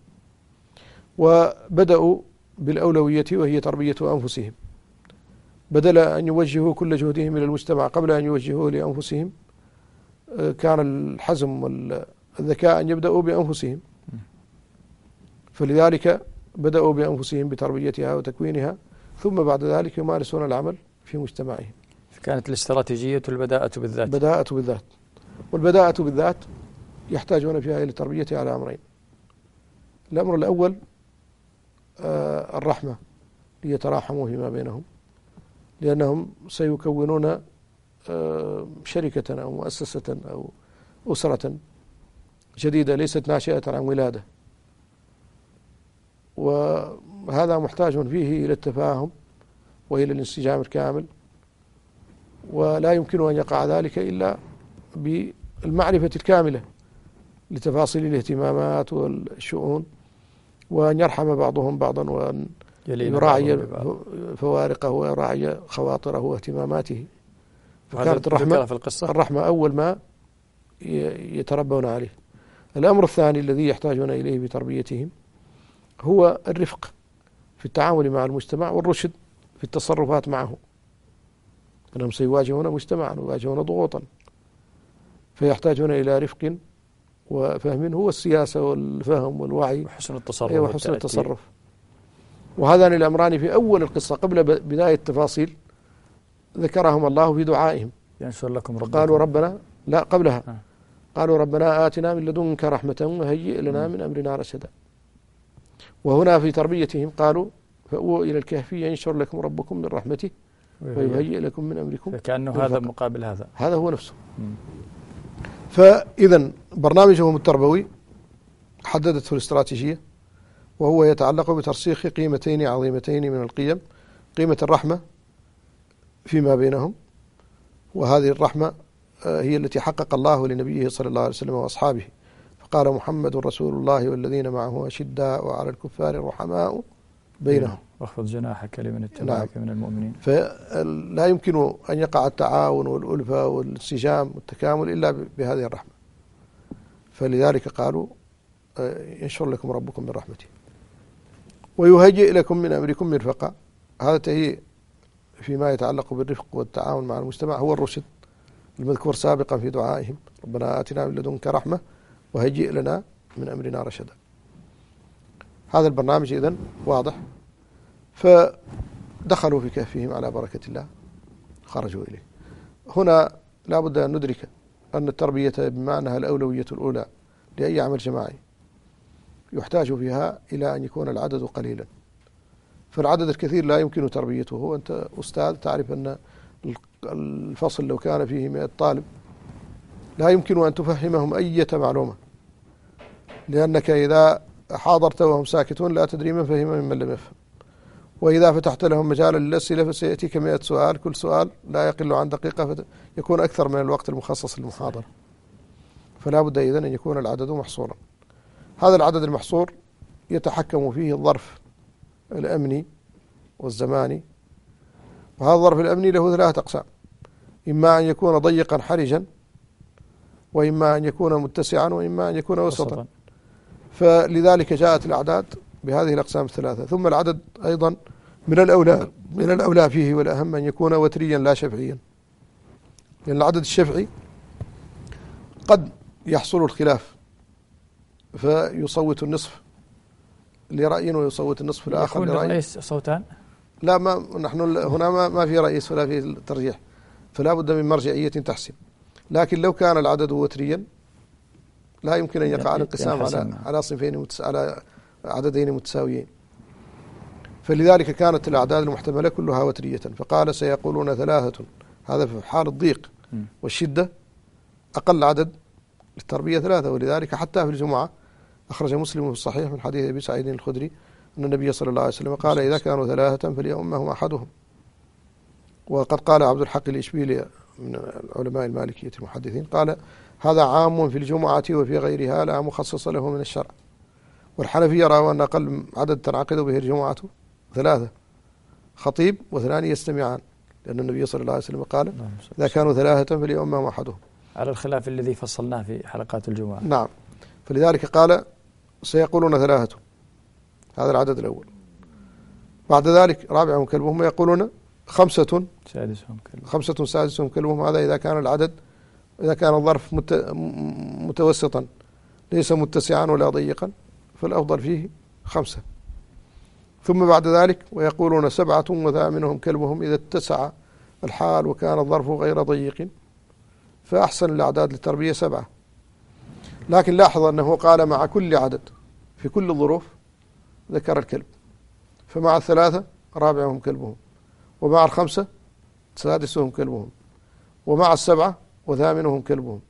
وبدأوا بالأولوية وهي تربية أنفسهم، بدل أن يوجهوا كل جهدهم إلى المجتمع قبل أن يوجهوه لأنفسهم. كان الحزم والذكاء أن يبدأوا بأنفسهم، فلذلك بدأوا بأنفسهم بتربيتها وتكوينها، ثم بعد ذلك يمارسون العمل في مجتمعهم. كانت الاستراتيجية البداءة بالذات. بداءة بالذات، والبداءة بالذات يحتاجون فيها إلى التربية على أمرين. الأمر الأول آه الرحمة، ليتراحموا فيما بينهم، لأنهم سيكونون آه شركة أو مؤسسة أو أسرة جديدة ليست ناشئة عن ولادة، وهذا محتاج فيه إلى التفاهم وإلى الانسجام الكامل، ولا يمكن أن يقع ذلك إلا بالمعرفة الكاملة لتفاصيل الاهتمامات والشؤون، وأن يرحم بعضهم بعضا، وأن يراعي فوارقه ويراعي خواطره واهتماماته. فكانت الرحمة في القصة الرحمة أول ما يتربون عليه. الأمر الثاني الذي يحتاجون إليه بتربيتهم هو الرفق في التعامل مع المجتمع والرشد في التصرفات معه، أنهم سيواجهون مجتمعا ويواجهون ضغوطا، فيحتاجون إلى رفق وفهم، هو السياسة والفهم والوعي وحسن التصرف. أيوة وحسن التصرف. وهذان الأمران في أول القصة قبل بداية التفاصيل ذكرهم الله في دعائهم. ينشر لكم ربكم. قالوا ربنا لا قبلها آه. قالوا ربنا آتنا من لدنك رحمة وهيئ لنا من أمرنا رشدا. وهنا في تربيتهم قالوا فأووا إلى الكهف ينشر لكم ربكم من رحمته ويهيئ لكم من أمركم. فكأنه هذا مقابل هذا، هذا هو نفسه. مم. فإذا برنامجهم التربوي حددته الاستراتيجية، وهو يتعلق بترسيخ قيمتين عظيمتين من القيم: قيمة الرحمة فيما بينهم، وهذه الرحمة هي التي حقق الله لنبيه صلى الله عليه وسلم وأصحابه، فقال محمد رسول الله والذين معه أشداء وعلى الكفار رحماء بينهم واخفض جناحك لمن اتبعك من المؤمنين. فلا يمكن أن يقع التعاون والألفة والانسجام والتكامل إلا بهذه الرحمة، فلذلك قالوا ينشر لكم ربكم من رحمته ويهيئ لكم من أمركم مرفقا. هذا تهيئ فيما يتعلق بالرفق والتعاون مع المجتمع هو الرشد المذكور سابقا في دعائهم: ربنا آتنا من لدنك رحمة وهيئ لنا من أمرنا رشدا. هذا البرنامج إذن واضح. فدخلوا في كهفهم على بركة الله، خرجوا إليه. هنا لا بد أن ندرك أن التربية بما أنها الأولوية الأولى لأي عمل جماعي يحتاج فيها إلى أن يكون العدد قليلا، فالعدد الكثير لا يمكن تربيته. أنت أستاذ تعرف أن الفصل لو كان فيه مئة طالب لا يمكن أن تفهمهم أي معلومة، لأنك إذا حاضرت وهم ساكتون لا تدري من فهم ممن لم يفهم، وإذا فتحت لهم مجالا للأسئلة فسيأتيك مئة سؤال، كل سؤال لا يقل عن دقيقة، فيكون أكثر من الوقت المخصص للمحاضرة. فلا بد إذن أن يكون العدد محصورا. هذا العدد المحصور يتحكم فيه الظرف الأمني والزماني، وهذا الظرف الأمني له ثلاثة أقسام: إما أن يكون ضيقا حرجا، وإما أن يكون متسعا، وإما أن يكون وسطا. فلذلك جاءت الأعداد بهذه الأقسام الثلاثة. ثم العدد أيضا من الأولى من الأولى فيه والأهم أن يكون وتريا لا شفعيا، لأن العدد الشفعي قد يحصل الخلاف فيصوت النصف لرأي ويصوت النصف الآخر لرأي. يكون رئيس صوتان؟ لا، ما نحن هنا ما, ما في رئيس ولا في ترجيح، فلا بد من مرجعية تحسم. لكن لو كان العدد وتريا لا يمكن أن يقع الانقسام على على صنفين متس... على عددين متساويين. فلذلك كانت الأعداد المحتملة كلها وترية. فقال سيقولون ثلاثة، هذا في حال الضيق والشدة أقل عدد للتربية ثلاثة. ولذلك حتى في الجمعة أخرج مسلم في الصحيح من حديث أبي سعيد الخدري أن النبي صلى الله عليه وسلم قال إذا كانوا ثلاثة فليؤمهم أحدهم. وقد قال عبد الحق الإشبيلي من علماء المالكية المحدثين قال هذا عام في الجمعة وفي غيرها لا مخصص له من الشرع. والحنفية رأوا أن أقل عدد تنعقد به الجمعة ثلاثة، خطيب واثنان يستمعان، لأن النبي صلى الله عليه وسلم قال إذا كانوا ثلاثة فليؤمهم أحدهم، على الخلاف الذي فصلناه في حلقات الجمعة. نعم. فلذلك قال سيقولون ثلاثة، هذا العدد الأول. بعد ذلك رابعهم كلبهم يقولون خمسة سادسهم كلبهم خمسة سادسهم كلبهم. هذا إذا كان العدد إذا كان الظرف متوسطا ليس متسعا ولا ضيقا فالأفضل فيه خمسة. ثم بعد ذلك ويقولون سبعة وثامنهم كلبهم إذا اتسع الحال وكان الظرف غير ضيق، فأحسن الأعداد للتربية سبعة. لكن لاحظ أنه قال مع كل عدد في كل الظروف ذكر الكلب، فمع الثلاثة رابعهم كلبهم، ومع الخمسة سادسهم كلبهم، ومع السبعة وثامنهم كلبهم.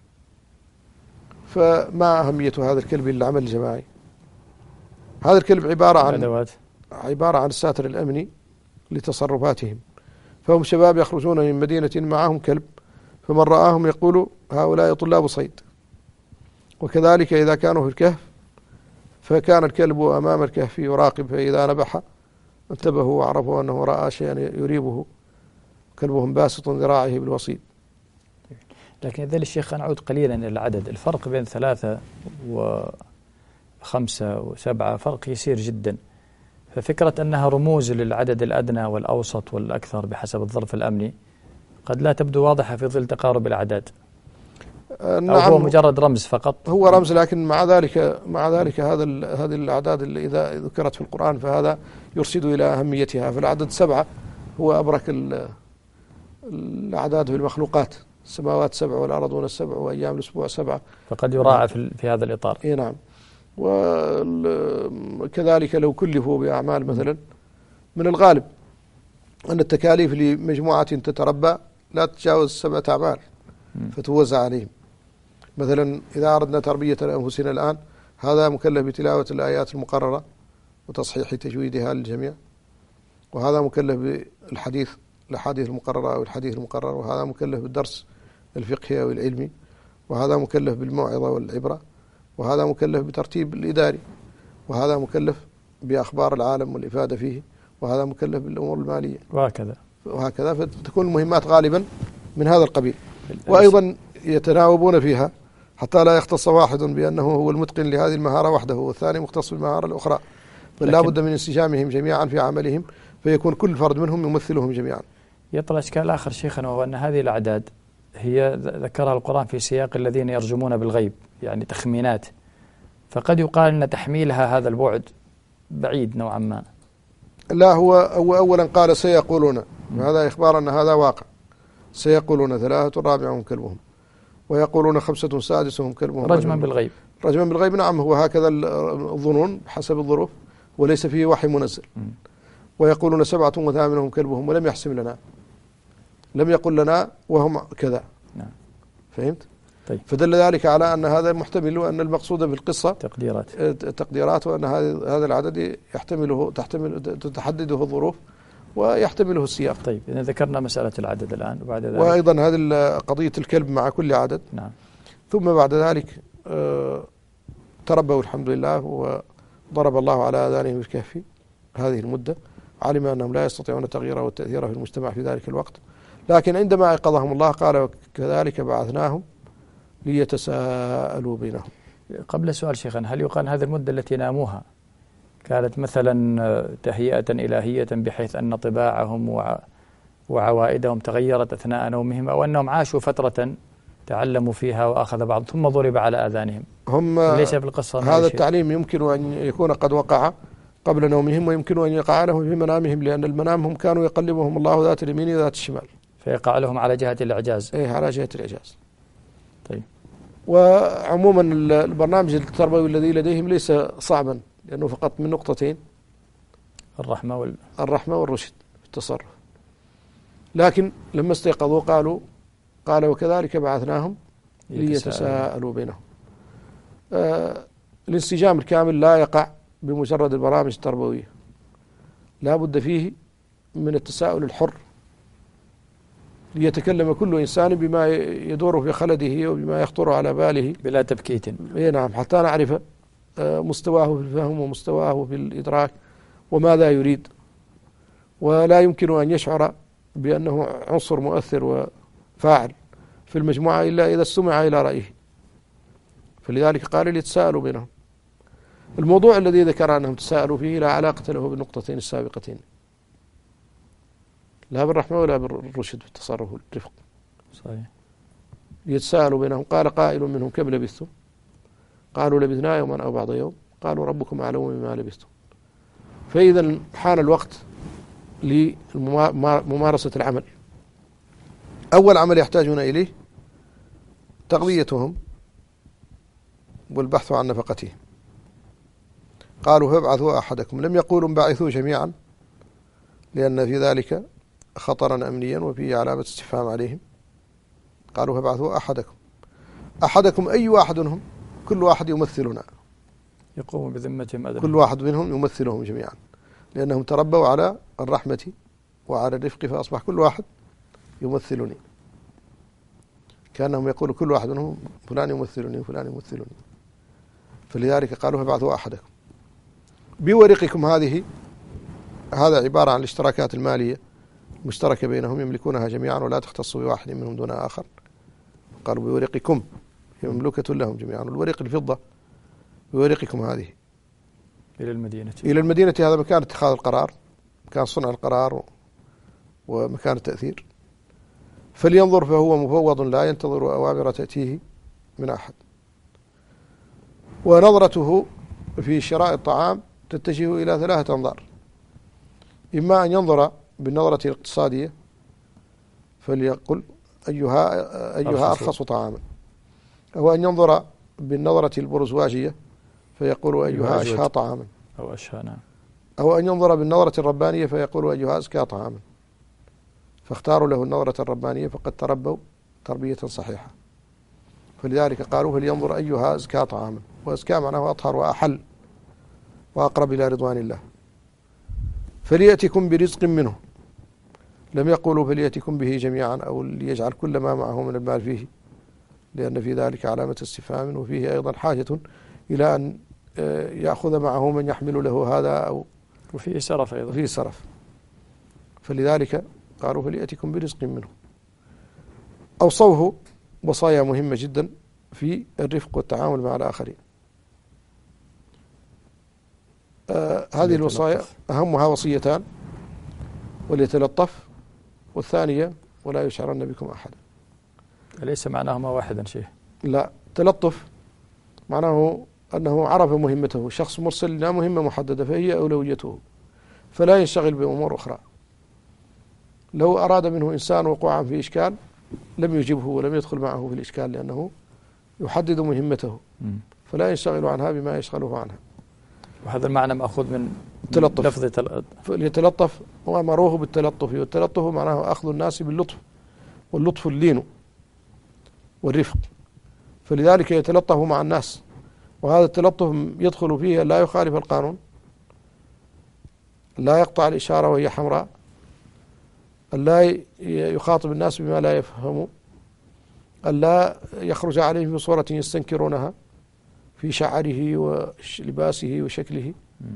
فما أهمية هذا الكلب للعمل الجماعي؟ هذا الكلب عبارة عن أدوات عبارة عن الساتر الأمني لتصرفاتهم. فهم شباب يخرجون من مدينة معهم كلب، فمن رآهم يقول هؤلاء طلاب صيد. وكذلك إذا كانوا في الكهف فكان الكلب أمام الكهف يراقب، فإذا نبح انتبهوا وعرفوا أنه رأى شيئا يريبه، كلبهم باسط ذراعه بالوصيد. لكن إذا الشيخ نعود قليلا إلى العدد، الفرق بين ثلاثة وخمسة وسبعة فرق يسير جدا. ففكرة أنها رموز للعدد الأدنى والأوسط والأكثر بحسب الظرف الأمني قد لا تبدو واضحة في ظل تقارب الأعداد. نعم، أو هو مجرد رمز فقط. هو رمز، لكن مع ذلك مع ذلك هذا هذه الأعداد اللي إذا ذكرت في القرآن فهذا يرشد إلى أهميتها. فالعدد سبعة هو أبرك الأعداد في المخلوقات، السماوات سبع والأرضون السبع وأيام الأسبوع سبعة، فقد يراعى في, في هذا الإطار. إيه نعم. وكذلك لو كلفوا بأعمال مثلا، من الغالب أن التكاليف لمجموعة تتربى لا تتجاوز سبعة أعمال فتوزع عليهم. مثلا إذا أردنا تربية أنفسنا الآن، هذا مكلف بتلاوة الآيات المقررة وتصحيح تجويدها للجميع، وهذا مكلف بالحديث الأحاديث المقررة أو الحديث المقرر، وهذا مكلف بالدرس الفقهي أو العلمي، وهذا مكلف بالموعظة والعبرة، وهذا مكلف بترتيب الإداري، وهذا مكلف بأخبار العالم والإفادة فيه، وهذا مكلف بالأمور المالية، وهكذا وهكذا. فتكون المهمات غالبا من هذا القبيل. وأيضا يتناوبون فيها حتى لا يختص واحد بأنه هو المتقن لهذه المهارة وحده والثاني مختص بالمهارة الأخرى، بل لا بد من انسجامهم جميعا في عملهم، فيكون كل فرد منهم يمثلهم جميعا. يطلع إشكال آخر شيخنا، وهو أن هذه الأعداد هي ذكرها القرآن في سياق الذين يرجمون بالغيب، يعني تخمينات، فقد يقال أن تحميلها هذا البعد بعيد نوعا ما. لا، هو أولا قال سيقولون، هذا إخبار أن هذا واقع. سيقولون ثلاثة رابعهم كلبهم، ويقولون خمسة سادسهم كلبهم، رجما بالغيب. رجما بالغيب، نعم، هو هكذا الظنون بحسب الظروف وليس فيه وحي منزل. م. ويقولون سبعة وثامنهم كلبهم، ولم يحسم لنا، لم يقل لنا وهم كذا. نعم. فهمت؟ طيب. فدل ذلك على أن هذا محتمل، وأن المقصود في القصة تقديرات تقديرات وأن هذا العدد يحتمله تحتمل تتحدده الظروف ويحتمله السياق. طيب، إذا ذكرنا مسألة العدد الآن، وبعد ذلك وأيضا هذه قضية الكلب مع كل عدد. نعم. ثم بعد ذلك تربوا الحمد لله، وضرب الله على آذانهم الكهف هذه المدة، علم أنهم لا يستطيعون تغييره والتأثير في المجتمع في ذلك الوقت، لكن عندما أيقظهم الله قال كذلك بعثناهم ليتساءلوا بينهم. قبل سؤال شيخنا، هل يقال هذه المدة التي ناموها كانت مثلا تهيئة إلهية بحيث أن طباعهم وعوائدهم تغيرت أثناء نومهم، أو أنهم عاشوا فترة تعلموا فيها وأخذ بعض ثم ضرب على آذانهم؟ هم ليس في القصة هذا التعليم يمكن أن يكون قد وقع قبل نومهم، ويمكن أن يقع لهم في منامهم، لأن المنام هم كانوا يقلبهم الله ذات اليمين وذات الشمال، فيقع لهم على جهة الإعجاز. إيه، على جهة الإعجاز. طيب. وعموما البرنامج التربوي الذي لديهم ليس صعبا، لأنه فقط من نقطتين: الرحمة وال... الرحمة والرشد في التصرف. لكن لما استيقظوا قالوا قال وكذلك بعثناهم ليتساءلوا بينهم. آه الانسجام الكامل لا يقع بمجرد البرامج التربوية، لا بد فيه من التساؤل الحر، ليتكلم كل إنسان بما يدور في خلده وبما يخطر على باله بلا تبكيت. نعم، حتى نعرف مستواه في الفهم ومستواه في الإدراك وماذا يريد. ولا يمكن أن يشعر بأنه عنصر مؤثر وفاعل في المجموعة إلا إذا استمع إلى رأيه. فلذلك قال ليتساءلوا بينهم. الموضوع الذي ذكر أنهم تساءلوا فيه لا علاقة له بالنقطتين السابقتين، لا بالرحمة ولا بالرشد في التصرف والرفق. صحيح. يتساءلوا بينهم. قال قائل منهم كم لبثتم؟ قالوا لبثنا يوما أو بعض يوم. قالوا ربكم أعلم بما لبثتم. فإذا حان الوقت لممارسة العمل. أول عمل يحتاجون إليه تغذيتهم والبحث عن نفقتهم. قالوا فابعثوا أحدكم. لم يقولوا انبعثوا جميعا، لأن في ذلك خطرا أمنيا وفيه علامة استفهام عليهم. قالوا فابعثوا أحدكم. أحدكم أي واحد منهم؟ كل واحد يمثلنا، يقوم بذمتهم أدنى. كل واحد منهم يمثلهم جميعا، لأنهم تربوا على الرحمة وعلى الرفق، فأصبح كل واحد يمثلني، كأنهم يقولوا كل واحد منهم فلان يمثلني وفلان يمثلني. فلذلك قالوا فابعثوا أحدكم بورقكم. هذه هذا عبارة عن الاشتراكات المالية مشتركة بينهم، يملكونها جميعا ولا تختص بواحد منهم دون آخر. قالوا بورقكم، هي مملوكة لهم جميعا. والورق الفضة. بورقكم هذه إلى المدينة. إلى المدينة، هذا مكان اتخاذ القرار، مكان صنع القرار ومكان التأثير. فلينظر فهو مفوض لا ينتظر أوامر تأتيه من أحد. ونظرته في شراء الطعام تتجه إلى ثلاثة أنظار: إما أن ينظر بالنظرة الاقتصادية فليقل أيها أيها أرخص طعاما، أو أن ينظر بالنظرة البرزواجية فيقول أيها أشهى طعاما، أو أشهى نعم، أو أن ينظر بالنظرة الربانية فيقول أيها أزكى طعاما. فاختاروا له النظرة الربانية، فقد تربوا تربية صحيحة. فلذلك قالوا فلينظر أيها أزكى طعاما، وأزكى معناه أطهر وأحل وأقرب إلى رضوان الله. فليأتكم برزق منه. لم يقولوا فليأتكم به جميعا أو ليجعل كل ما معه من المال فيه، لأن في ذلك علامة استفهام، وفيه أيضا حاجة إلى أن يأخذ معه من يحمل له هذا، أو وفيه سرف أيضا، وفيه سرف. فلذلك قالوا فليأتكم برزق منه. أوصوه وصايا مهمة جدا في الرفق والتعامل مع الآخرين. آه هذه الوصايا أهمها وصيتان: وليتلطف، والثانية ولا يشعرن بكم أحدا. أليس معناهما واحدا شيخ؟ لا، تلطف معناه أنه عرف مهمته، شخص مرسل لا مهمة محددة فهي أولويته، فلا ينشغل بأمور أخرى. لو أراد منه إنسان وقوعا في إشكال لم يجبه ولم يدخل معه في الإشكال، لأنه يحدد مهمته فلا ينشغل عنها بما يشغله عنها. وهذا المعنى مأخوذ من تلطف. لفظ تل... يتلطف، وأمروه بالتلطف، والتلطف معناه أخذ الناس باللطف، واللطف اللين والرفق. فلذلك يتلطف مع الناس، وهذا التلطف يدخل فيه لا يخالف القانون، لا يقطع الإشارة وهي حمراء، لا يخاطب الناس بما لا يفهموا، ألا يخرج عليهم بصورة يستنكرونها في شعره ولباسه وشكله.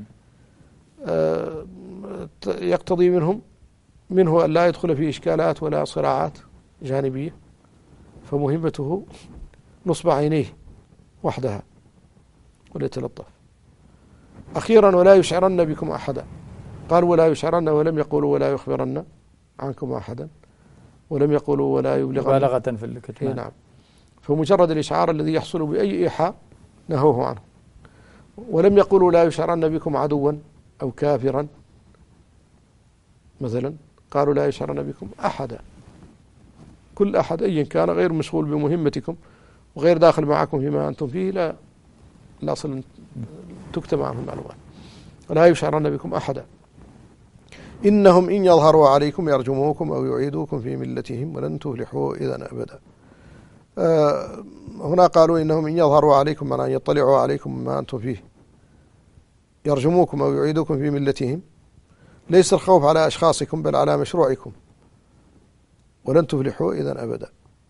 يقتضي منهم منه أن لا يدخل في إشكالات ولا صراعات جانبية، فمهمته نصب عينيه وحدها وليتلطف. أخيرا ولا يشعرن بكم أحدا. قال ولا يشعرن، ولم يقولوا ولا يخبرن عنكم أحدا، ولم يقولوا ولا يبلغن مبالغة في الكتمان. نعم. فمجرد الإشعار الذي يحصل بأي إيحاء نهوه عنه. ولم يقولوا لا يشعرن بكم عدوا أو كافرا مثلا، قالوا لا يشعرن بكم أحدا، كل أحد أيا كان غير مشغول بمهمتكم وغير داخل معكم فيما أنتم فيه لا لا أصلا تكتب عنهم المعلومات ولا يشعرن بكم أحدا إنهم إن يظهروا عليكم يرجموكم أو يعيدوكم في ملتهم ولن تفلحوا إذا أبدا. آه هنا قالوا إنهم إن يظهروا عليكم من أن يطلعوا عليكم ما أنتم فيه يرجموكم أو يعيدوكم في ملتهم، ليس الخوف على أشخاصكم بل على مشروعكم ولن تفلحوا إذا أبدا.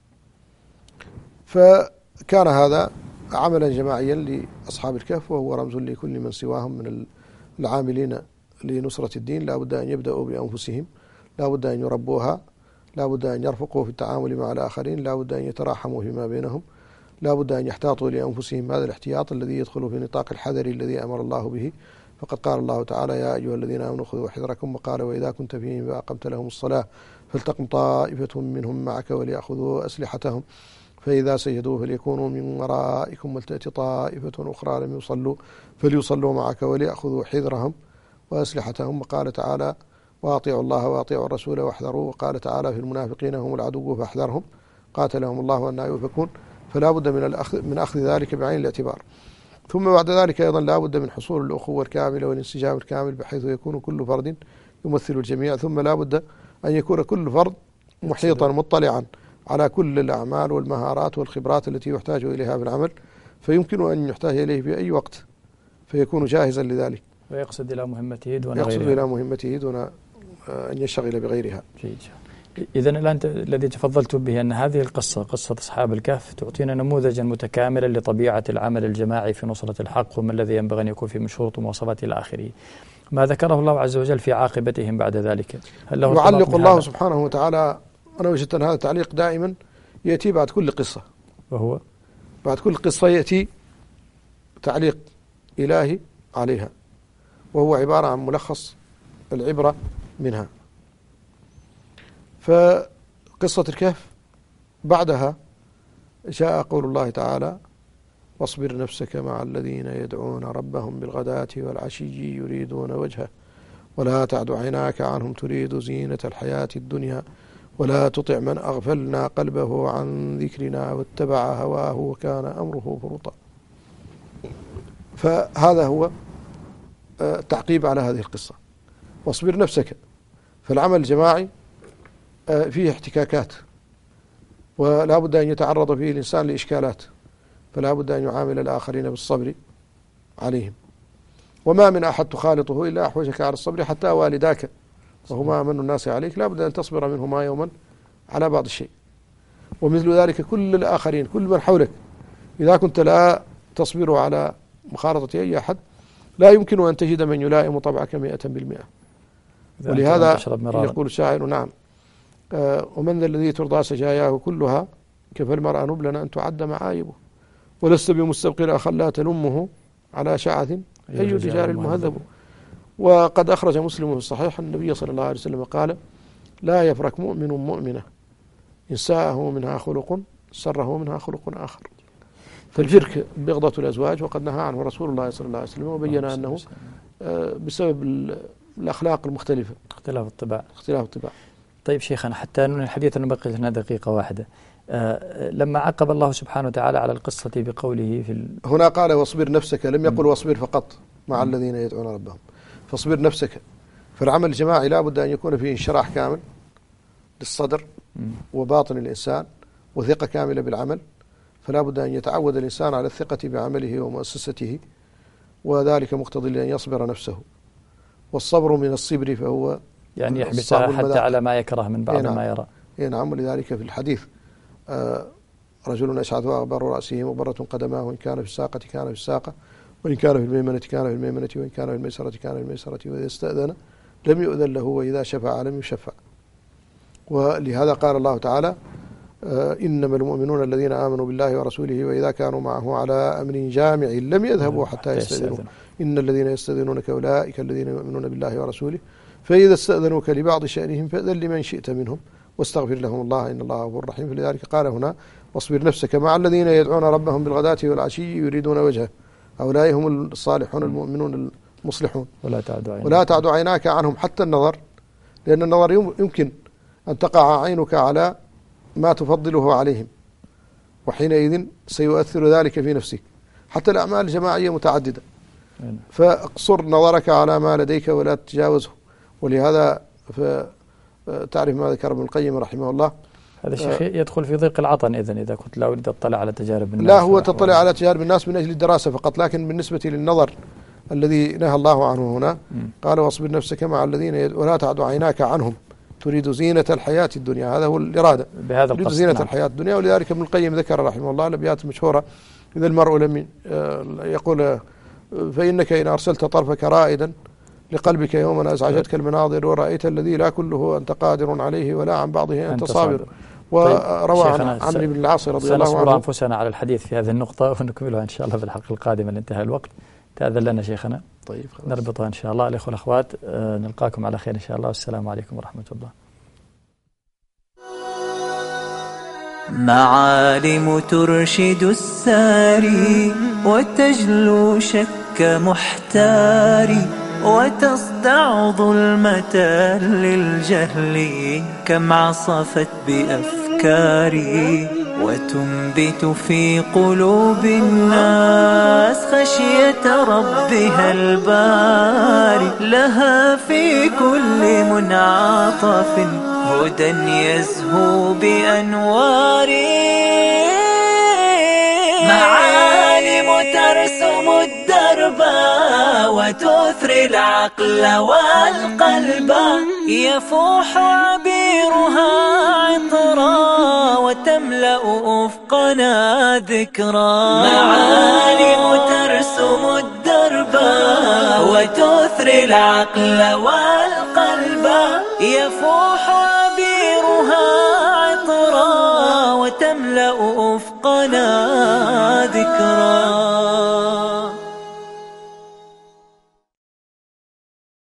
فكان هذا عملا جماعيا لأصحاب الكهف، وهو رمز لكل من سواهم من العاملين لنصرة الدين. لا بد أن يبدأوا بأنفسهم، لا بد أن يربوها، لا بد أن يرفقوا في التعامل مع الآخرين، لا بد أن يتراحموا فيما بينهم، لا بد أن يحتاطوا لأنفسهم هذا الاحتياط الذي يدخل في نطاق الحذر الذي أمر الله به. فقد قال الله تعالى: يا أيها الذين آمنوا خذوا حذركم، وقال: وإذا كنت فيهم فأقمت لهم الصلاة فلتقم طائفة منهم معك وليأخذوا أسلحتهم فإذا سجدوا فليكونوا من ورائكم ولتأتي طائفة أخرى لم يصلوا فليصلوا معك وليأخذوا حذرهم وأسلحتهم. وقال تعالى: وأطيعوا الله وأطيعوا الرسول واحذروا. وقال تعالى: في المنافقين هم العدو فاحذرهم قاتلهم الله أن يؤفكون. فلا بد من الأخذ من أخذ ذلك بعين الاعتبار. ثم بعد ذلك أيضا لا بد من حصول الأخوة الكاملة والانسجام الكامل بحيث يكون كل فرد يمثل الجميع. ثم لا بد أن يكون كل فرد محيطا مطلعا على كل الأعمال والمهارات والخبرات التي يحتاج إليها في العمل، فيمكن أن يحتاج إليه في أي وقت فيكون جاهزا لذلك، ويقصد إلى مهمته دون غيرها. يقصد إلى مهمته دون أن يشتغل بغيرها. إذن الآن الذي تفضلت به أن هذه القصة قصة أصحاب الكهف تعطينا نموذجا متكاملا لطبيعة العمل الجماعي في نصرة الحق، وما الذي ينبغي أن يكون في من شروط ومواصفات إلى آخره. ما ذكره الله عز وجل في عاقبتهم بعد ذلك، هل له يعلق الله سبحانه وتعالى؟ أنا وجدت أن هذا التعليق دائما يأتي بعد كل قصة، وهو بعد كل قصة يأتي تعليق إلهي عليها، وهو عبارة عن ملخص العبرة منها. فقصة الكهف بعدها جاء قول الله تعالى: واصبر نفسك مع الذين يدعون ربهم بالغداة والعشي يريدون وجهه ولا تعد عيناك عنهم تريد زينة الحياة الدنيا ولا تطع من أغفلنا قلبه عن ذكرنا واتبع هواه وكان أمره فرطا. فهذا هو التعقيب على هذه القصة. واصبر نفسك، فالعمل الجماعي فيه احتكاكات، ولا بد أن يتعرض فيه الإنسان لإشكالات، فلا بد أن يعامل الآخرين بالصبر عليهم. وما من أحد تخالطه إلا أحوجك على الصبر، حتى والداك وهما أمن الناس عليك لا بد أن تصبر منهما يوما على بعض الشيء. ومثل ذلك كل الآخرين، كل من حولك، إذا كنت لا تصبر على مخالطة أي أحد لا يمكن أن تجد من يلائم طبعك مئة بالمئة. ولهذا يقول الشاعر: نعم آه ومن ذا الذي ترضى سجاياه كلها كفى المرأة نبلا أن تعد معايبه ولست بمستبقر أخا لا تلمه على شعث أي الرجال المهذب. وقد أخرج مسلم في الصحيح النبي صلى الله عليه وسلم قال: لا يفرك مؤمن مؤمنة إن ساءه منها خلق سره منها خلق آخر. فالفرك بغضة الأزواج، وقد نهى عنه رسول الله صلى الله عليه وسلم، وبين أنه بسبب الأخلاق المختلفة، اختلاف الطباع اختلاف الطباع. طيب شيخنا، حتى ننهي الحديث نبقي لنا دقيقة واحدة. آه لما عقب الله سبحانه وتعالى على القصة بقوله في ال... هنا قال: واصبر نفسك، لم يقل واصبر فقط مع م. الذين يدعون ربهم، فاصبر نفسك. فالعمل الجماعي لا بد أن يكون فيه انشراح كامل للصدر م. وباطن الإنسان وثقة كاملة بالعمل، فلا بد أن يتعود الإنسان على الثقة بعمله ومؤسسته، وذلك مقتضي لأن يصبر نفسه. والصبر من الصبر فهو يعني يحبسها حتى على ما يكره من بعض ما يرى. إيه نعم. ولذلك في الحديث آه رجل أشعث أغبر رأسه مبرة قدماه، إن كان في الساقة كان في الساقة وإن كان في الميمنة كان في الميمنة وإن كان في الميسرة كان في الميسرة وإذا استأذن لم يؤذن له وإذا شفع لم يشفع. ولهذا قال الله تعالى: آه إنما المؤمنون الذين آمنوا بالله ورسوله وإذا كانوا معه على أمر جامع لم يذهبوا حتى يستأذنوا إن الذين يستأذنونك أولئك الذين يؤمنون بالله ورسوله فإذا استأذنوك لبعض شأنهم فأذن لمن شئت منهم واستغفر لهم الله إن الله غفور رحيم. فلذلك قال هنا: واصبر نفسك مع الذين يدعون ربهم بالغداة والعشي يريدون وجهه هؤلاء هم الصالحون المؤمنون المصلحون. ولا تعد عيناك, ولا تعد عيناك عنهم حتى النظر، لأن النظر يمكن أن تقع عينك على ما تفضله عليهم، وحينئذ سيؤثر ذلك في نفسك. حتى الأعمال الجماعية متعددة، فاقصر نظرك على ما لديك ولا تتجاوزه. ولهذا تعرف ما ذكر ابن القيم رحمه الله، هذا الشيخ يدخل في ضيق العطن إذن إذا كنت لا أريد أطلع على تجارب الناس. لا، هو تطلع على تجارب الناس من أجل الدراسة فقط، لكن بالنسبة للنظر الذي نهى الله عنه هنا قال واصبر نفسك مع الذين يد... ولا تعد عيناك عنهم تريد زينة الحياة الدنيا. هذا هو الإرادة، بهذا تريد زينة نعم. الحياة الدنيا. ولذلك ابن القيم ذكر رحمه الله الأبيات المشهورة: إذا المرء لم يقول فإنك إن أرسلت طرفك رائدا لقلبك يوما أزعجتك المناظر ورأيت الذي لا كله أنت قادر عليه ولا عن بعضه أنت صابر. وروى عن عمرو بن العاص رضي الله عنه. سنصبر أنفسنا على الحديث في هذه النقطة ونكملها إن شاء الله في الحلقة القادمة لانتهاء الوقت. تأذن لنا شيخنا. طيب خلاص. نربطها إن شاء الله. الإخوة والأخوات، نلقاكم على خير إن شاء الله، والسلام عليكم ورحمة الله. معالم ترشد الساري وتجلو شك محتاري وتصدع ظلمة للجهل كم عصفت بأفكاري وتنبت في قلوب الناس خشية ربها الباري لها في كل منعطف هدى يزهو بأنواري معالم ترسم الدرب وتثري العقل والقلب يفوح عبيرها عطرا وتملأ أفقنا ذكرا معالم ترسم الدرب وتثري العقل والقلب يفوح عبيرها عطرا وتملأ أفقنا ذكرا.